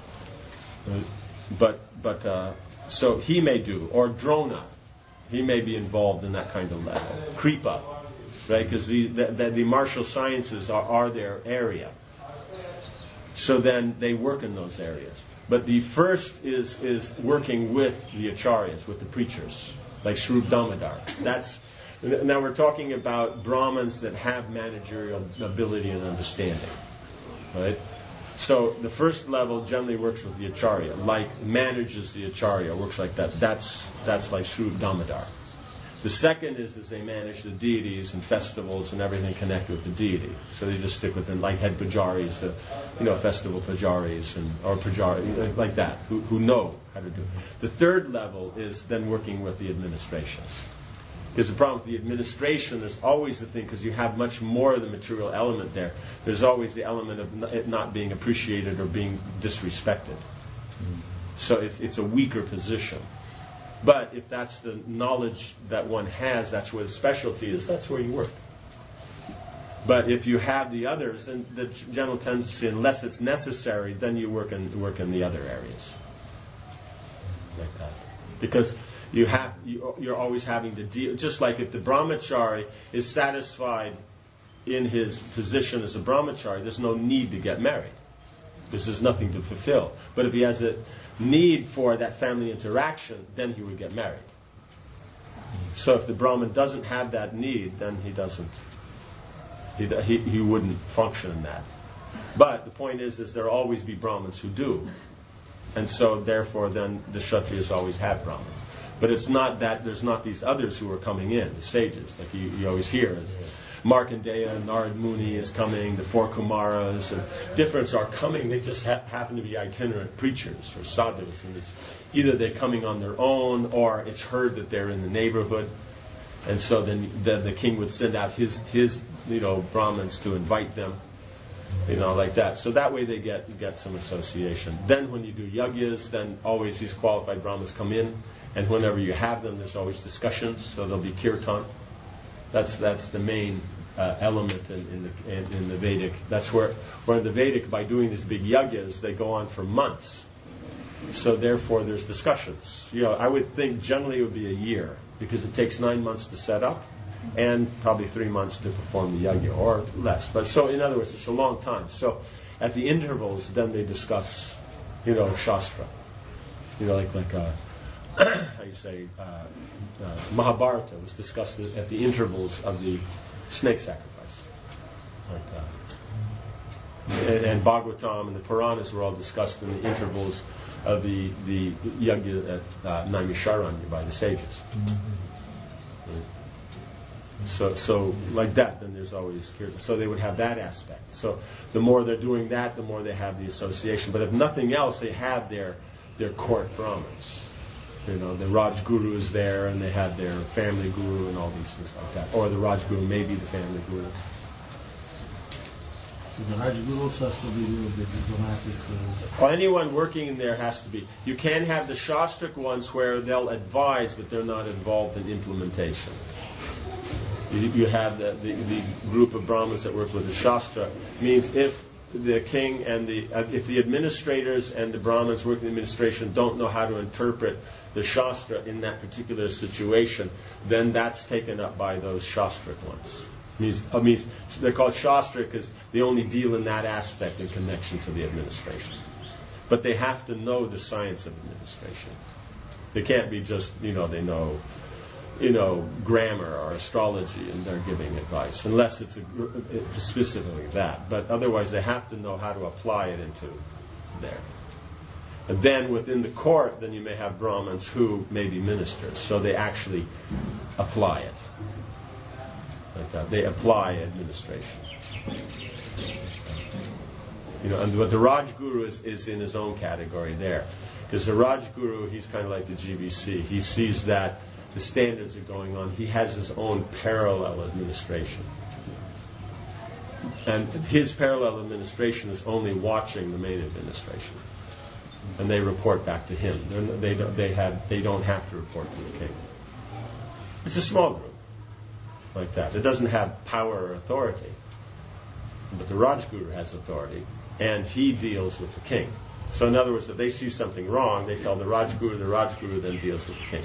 So he may do, or Drona, he may be involved in that kind of level. Kripa. Right, because the martial sciences are their area. So then they work in those areas. But the first is working with the acharyas, with the preachers, like Swarup Damodar. Now we're talking about Brahmins that have managerial ability and understanding. Right? So the first level generally works with the acharya, manages the acharya, works like that. That's like Swarup Damodar. The second is they manage the deities and festivals and everything connected with the deity. So they just stick with them, like head pujaris, festival pujaris or pujari, like that, who know how to do it. The third level is then working with the administration. Because the problem with the administration, there's always the thing, because you have much more of the material element there, there's always the element of it not being appreciated or being disrespected. So it's a weaker position. But if that's the knowledge that one has, that's where the specialty is, that's where you work. But if you have the others, then the general tendency, unless it's necessary, then you work in the other areas. Like that. Because you're always having to deal, just like if the brahmachari is satisfied in his position as a brahmachari, there's no need to get married. Because there's nothing to fulfill. But if he has a need for that family interaction, then he would get married. So if the Brahmin doesn't have that need, then he wouldn't function in that. But the point is there'll always be Brahmins who do. And so therefore then the Kshatriyas always have Brahmins. But it's not that there's not these others who are coming in, the sages, like you always hear. Markandeya, Narad Muni is coming, the four Kumaras, and different are coming. They just happen to be itinerant preachers or sadhus, and it's either they're coming on their own or it's heard that they're in the neighborhood, and so then the king would send out his Brahmins to invite them, like that. So that way they get some association. Then when you do yagyas, then always these qualified Brahmins come in, and whenever you have them, there's always discussions. So there'll be kirtan. That's the main element in the Vedic. That's where in the Vedic, by doing these big yagyas, they go on for months. So therefore, there's discussions. I would think generally it would be a year, because it takes 9 months to set up, and probably 3 months to perform the yagya, or less. But so in other words, it's a long time. So at the intervals, then they discuss, Shastra. How you say, Mahabharata was discussed at the intervals of the snake sacrifice. Like that. and Bhagavatam and the Puranas were all discussed in the intervals of the Yajna at Naimisharanya by the sages. So like that, then there's always kirtan. So they would have that aspect. So the more they're doing that, the more they have the association. But if nothing else, they have their court Brahmins. The Raj Guru is there, and they have their family guru and all these things like that. Or the Raj Guru may be the family guru. So the Raj Guru also has to be a little bit diplomatic. Well, anyone working in there has to be. You can have the Shastric ones where they'll advise, but they're not involved in implementation. You have the group of Brahmins that work with the Shastra. Means if the king and if the administrators and the Brahmins working in administration don't know how to interpret the Shastra in that particular situation, then that's taken up by those Shastric ones. Means they're called Shastric because they only deal in that aspect in connection to the administration. But they have to know the science of administration. They can't be just, they know grammar or astrology and they're giving advice, unless it's specifically that. But otherwise they have to know how to apply it into there. And then within the court, then you may have Brahmins who may be ministers, so they actually apply it. Like that. They apply administration. But the Raj Guru is in his own category there. Because the Raj Guru, he's kind of like the GBC. He sees that the standards are going on. He has his own parallel administration. And his parallel administration is only watching the main administration. And they report back to him. They don't have to report to the king. It's a small group like that. It doesn't have power or authority. But the Raj Guru has authority. And he deals with the king. So in other words, if they see something wrong, they tell the Raj Guru then deals with the king.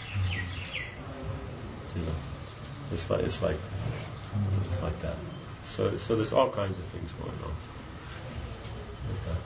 It's like that. So there's all kinds of things going on like that.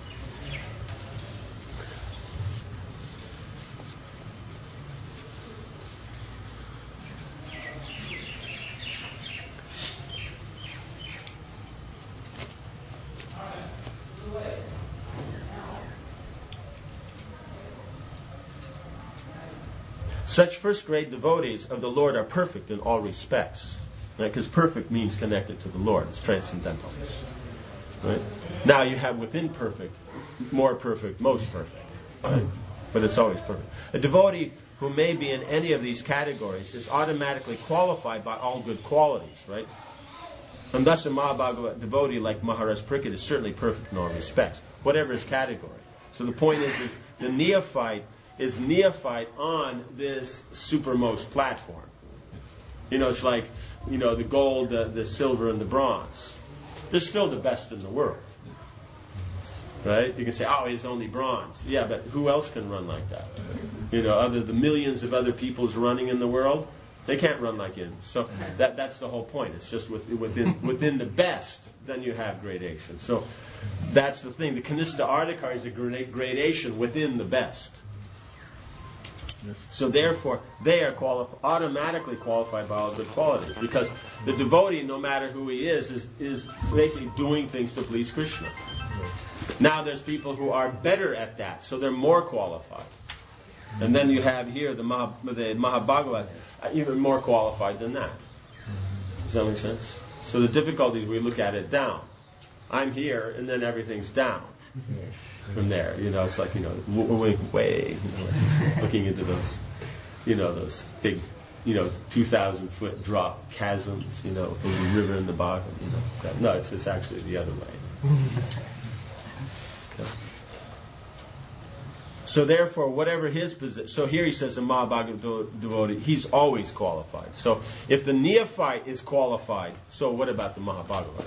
Such first-grade devotees of the Lord are perfect in all respects. Because perfect means connected to the Lord. It's transcendental. Right? Now you have within perfect, more perfect, most perfect. Right? But it's always perfect. A devotee who may be in any of these categories is automatically qualified by all good qualities. Right? And thus a Mahabhagavata devotee like Maharaj Parikshit is certainly perfect in all respects, whatever his category. So the point is the neophyte is neophyte on this supermost platform. It's like, the gold, the silver, and the bronze. They're still the best in the world. Right? You can say, it's only bronze. Yeah, but who else can run like that? Other the millions of other people's running in the world, they can't run like him. So that's the whole point. It's just within the best, then you have gradation. So that's the thing. The Kanista Ardhikar is a gradation within the best. So therefore, they are automatically qualified by all good qualities, because the devotee, no matter who he is basically doing things to please Krishna. Now there's people who are better at that, so they're more qualified. And then you have here the Mahabhagavata, even more qualified than that. Does that make sense? So the difficulty is we look at it down. I'm here, and then everything's down. From there, it's like, way, looking into those, those big, 2,000-foot drop chasms, from the river in the bottom, No, it's actually the other way. Okay. So therefore, whatever his position, so here he says, a Mahabhagavata devotee, he's always qualified. So if the neophyte is qualified, so what about the Mahabhagavata?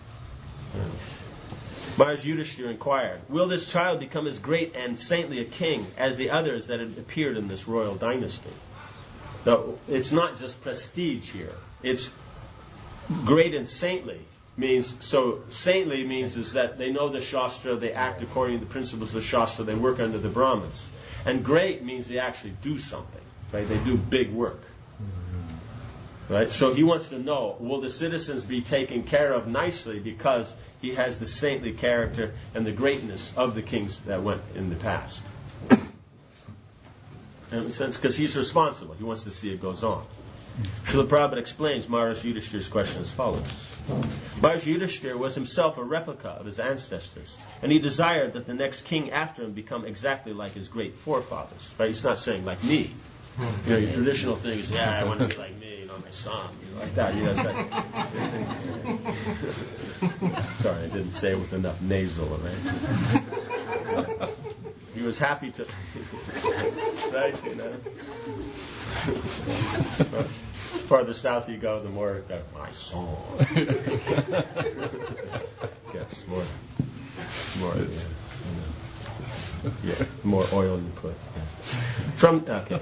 Maharaj Yudhishthira inquired, will this child become as great and saintly a king as the others that had appeared in this royal dynasty? Now, it's not just prestige here. It's great and saintly. Saintly means is that they know the Shastra, they act according to the principles of the Shastra, they work under the Brahmins. And great means they actually do something. Right? They do big work. Right? So he wants to know, will the citizens be taken care of nicely because he has the saintly character and the greatness of the kings that went in the past? That makes sense? Because he's responsible. He wants to see it goes on. Srila Prabhupada explains Maharaj Yudhishthir's question as follows. Maharaj Yudhishthir was himself a replica of his ancestors, and he desired that the next king after him become exactly like his great forefathers. Right? He's not saying like me. You know, your traditional thing is, I want to be like me, my son, like that. It's like, sorry, I didn't say it with enough nasal arrangement. He was happy to, right? Farther south you go, the more my son. Yes, more, more oil you put. Yeah.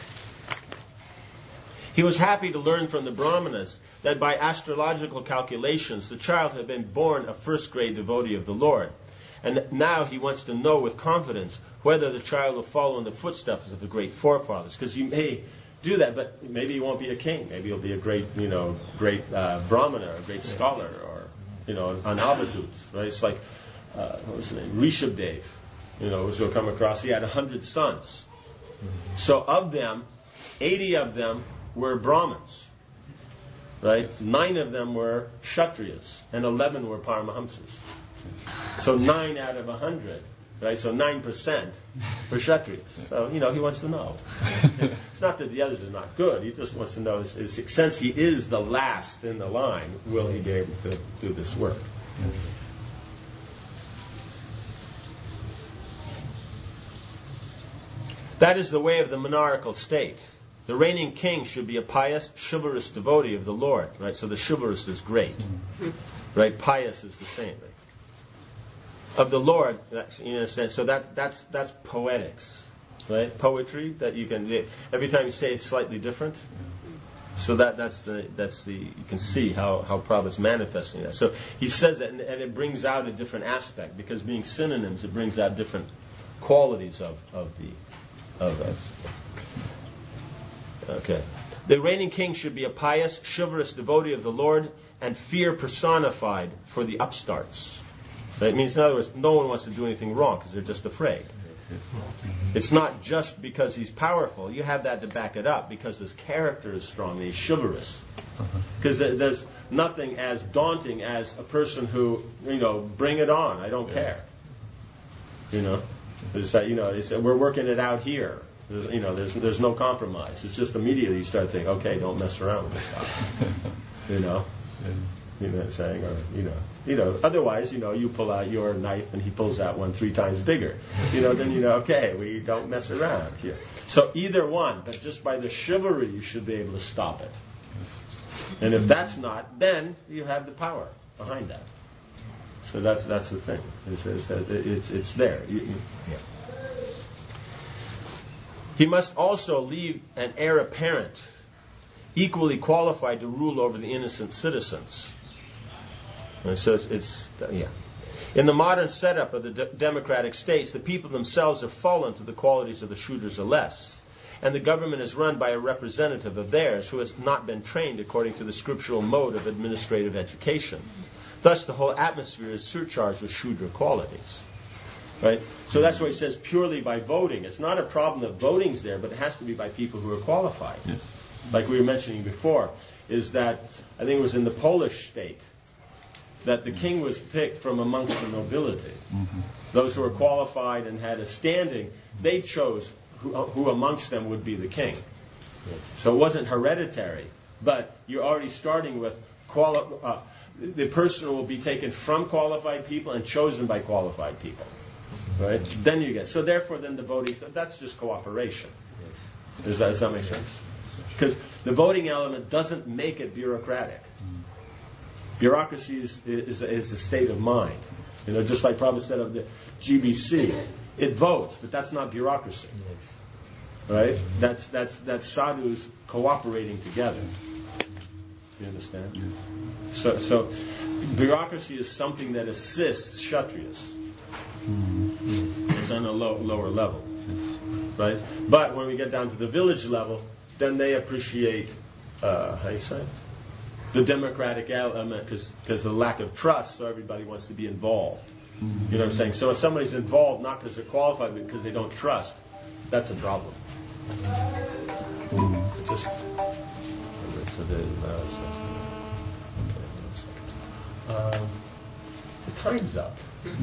He was happy to learn from the Brahmanas that by astrological calculations, the child had been born a first-grade devotee of the Lord. And now he wants to know with confidence whether the child will follow in the footsteps of the great forefathers. Because he may do that, but maybe he won't be a king. Maybe he'll be a great Brahmana, a great scholar, or, an avadut. Right? It's like, what was his name? Rishabdev, which we'll come across. He had 100 sons. So of them, 80 of them were Brahmins, right? 9 of them were Kshatriyas, and 11 were Paramahamsas. So 9 out of 100, right? So 9% were Kshatriyas. So, he wants to know. It's not that the others are not good. He just wants to know, since he is the last in the line, will he be able to do this work? That is the way of the monarchical state. The reigning king should be a pious, chivalrous devotee of the Lord. Right? So the chivalrous is great. Right? Pious is the saintly. Of the Lord, so that's poetics. Right? Poetry that you can, every time you say it's slightly different. So that's the you can see how Prabhupada's manifesting that. So he says that, and it brings out a different aspect, because being synonyms, it brings out different qualities of us. Okay. The reigning king should be a pious, chivalrous devotee of the Lord, and fear personified for the upstarts. That means, in other words, no one wants to do anything wrong because they're just afraid. It's not just because he's powerful. You have that to back it up, because his character is strong. He's chivalrous. Because there's nothing as daunting as a person who, bring it on. I don't care. It's like, we're working it out here. There's no compromise. It's just immediately you start thinking, okay, don't mess around with this stuff. You know what I'm saying? Or, otherwise, you pull out your knife and he pulls out one 3 times bigger. Then okay, we don't mess around here. So either one, but just by the chivalry, you should be able to stop it. And if that's not, then you have the power behind that. So that's the thing. It's there. He must also leave an heir apparent, equally qualified to rule over the innocent citizens. And so in the modern setup of the democratic states, the people themselves have fallen to the qualities of the Shudras or less, and the government is run by a representative of theirs who has not been trained according to the scriptural mode of administrative education. Thus, the whole atmosphere is surcharged with Shudra qualities. Right? So that's why he says purely by voting. It's not a problem that voting's there, but it has to be by people who are qualified. Yes. Like we were mentioning before, is that, I think it was in the Polish state, that the king was picked from amongst the nobility. Mm-hmm. Those who were qualified and had a standing, they chose who amongst them would be the king. Yes. So it wasn't hereditary, but you're already starting with the person will be taken from qualified people and chosen by qualified people. Right? Then you get. So therefore, then the voting, that's just cooperation. Does that make sense? Because the voting element doesn't make it bureaucratic. Bureaucracy is a state of mind. Just like Prabhupada said of the GBC, it votes, but that's not bureaucracy. Right? That's sadhus cooperating together. You understand? So bureaucracy is something that assists Kshatriyas. It's on a lower level. Right? But when we get down to the village level, then they appreciate how do you say? The democratic element, because the lack of trust, so everybody wants to be involved. You know what I'm saying? So if somebody's involved not because they're qualified, but because they don't trust, that's a problem. Just the time's up.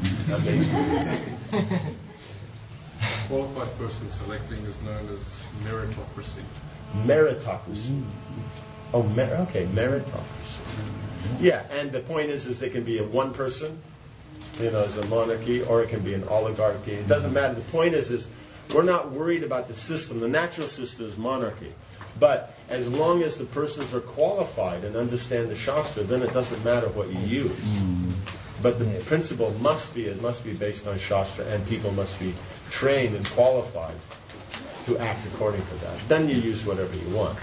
Qualified person selecting is known as meritocracy. Meritocracy. Oh, okay, meritocracy. Yeah, and the point is it can be a one person, as a monarchy, or it can be an oligarchy. It doesn't matter. The point is we're not worried about the system. The natural system is monarchy. But as long as the persons are qualified and understand the Shastra, then it doesn't matter what you use. But the principle must be based on Shastra, and people must be trained and qualified to act according to that. Then you use whatever you want.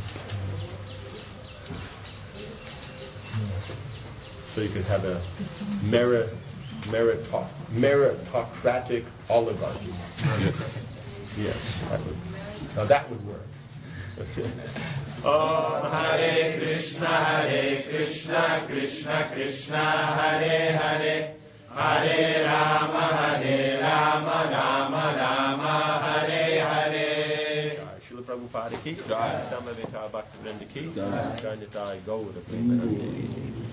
So you can have a meritocratic oligarchy. Yes, that would work. Om Hare Krishna, Krishna Krishna, Hare Hare, Hare Rama, Rama Rama, Hare Hare. Srila Prabhupada ki jai, Samaveta Bhaktivinoda ki jai, Jai Nitai Gaura Premanande.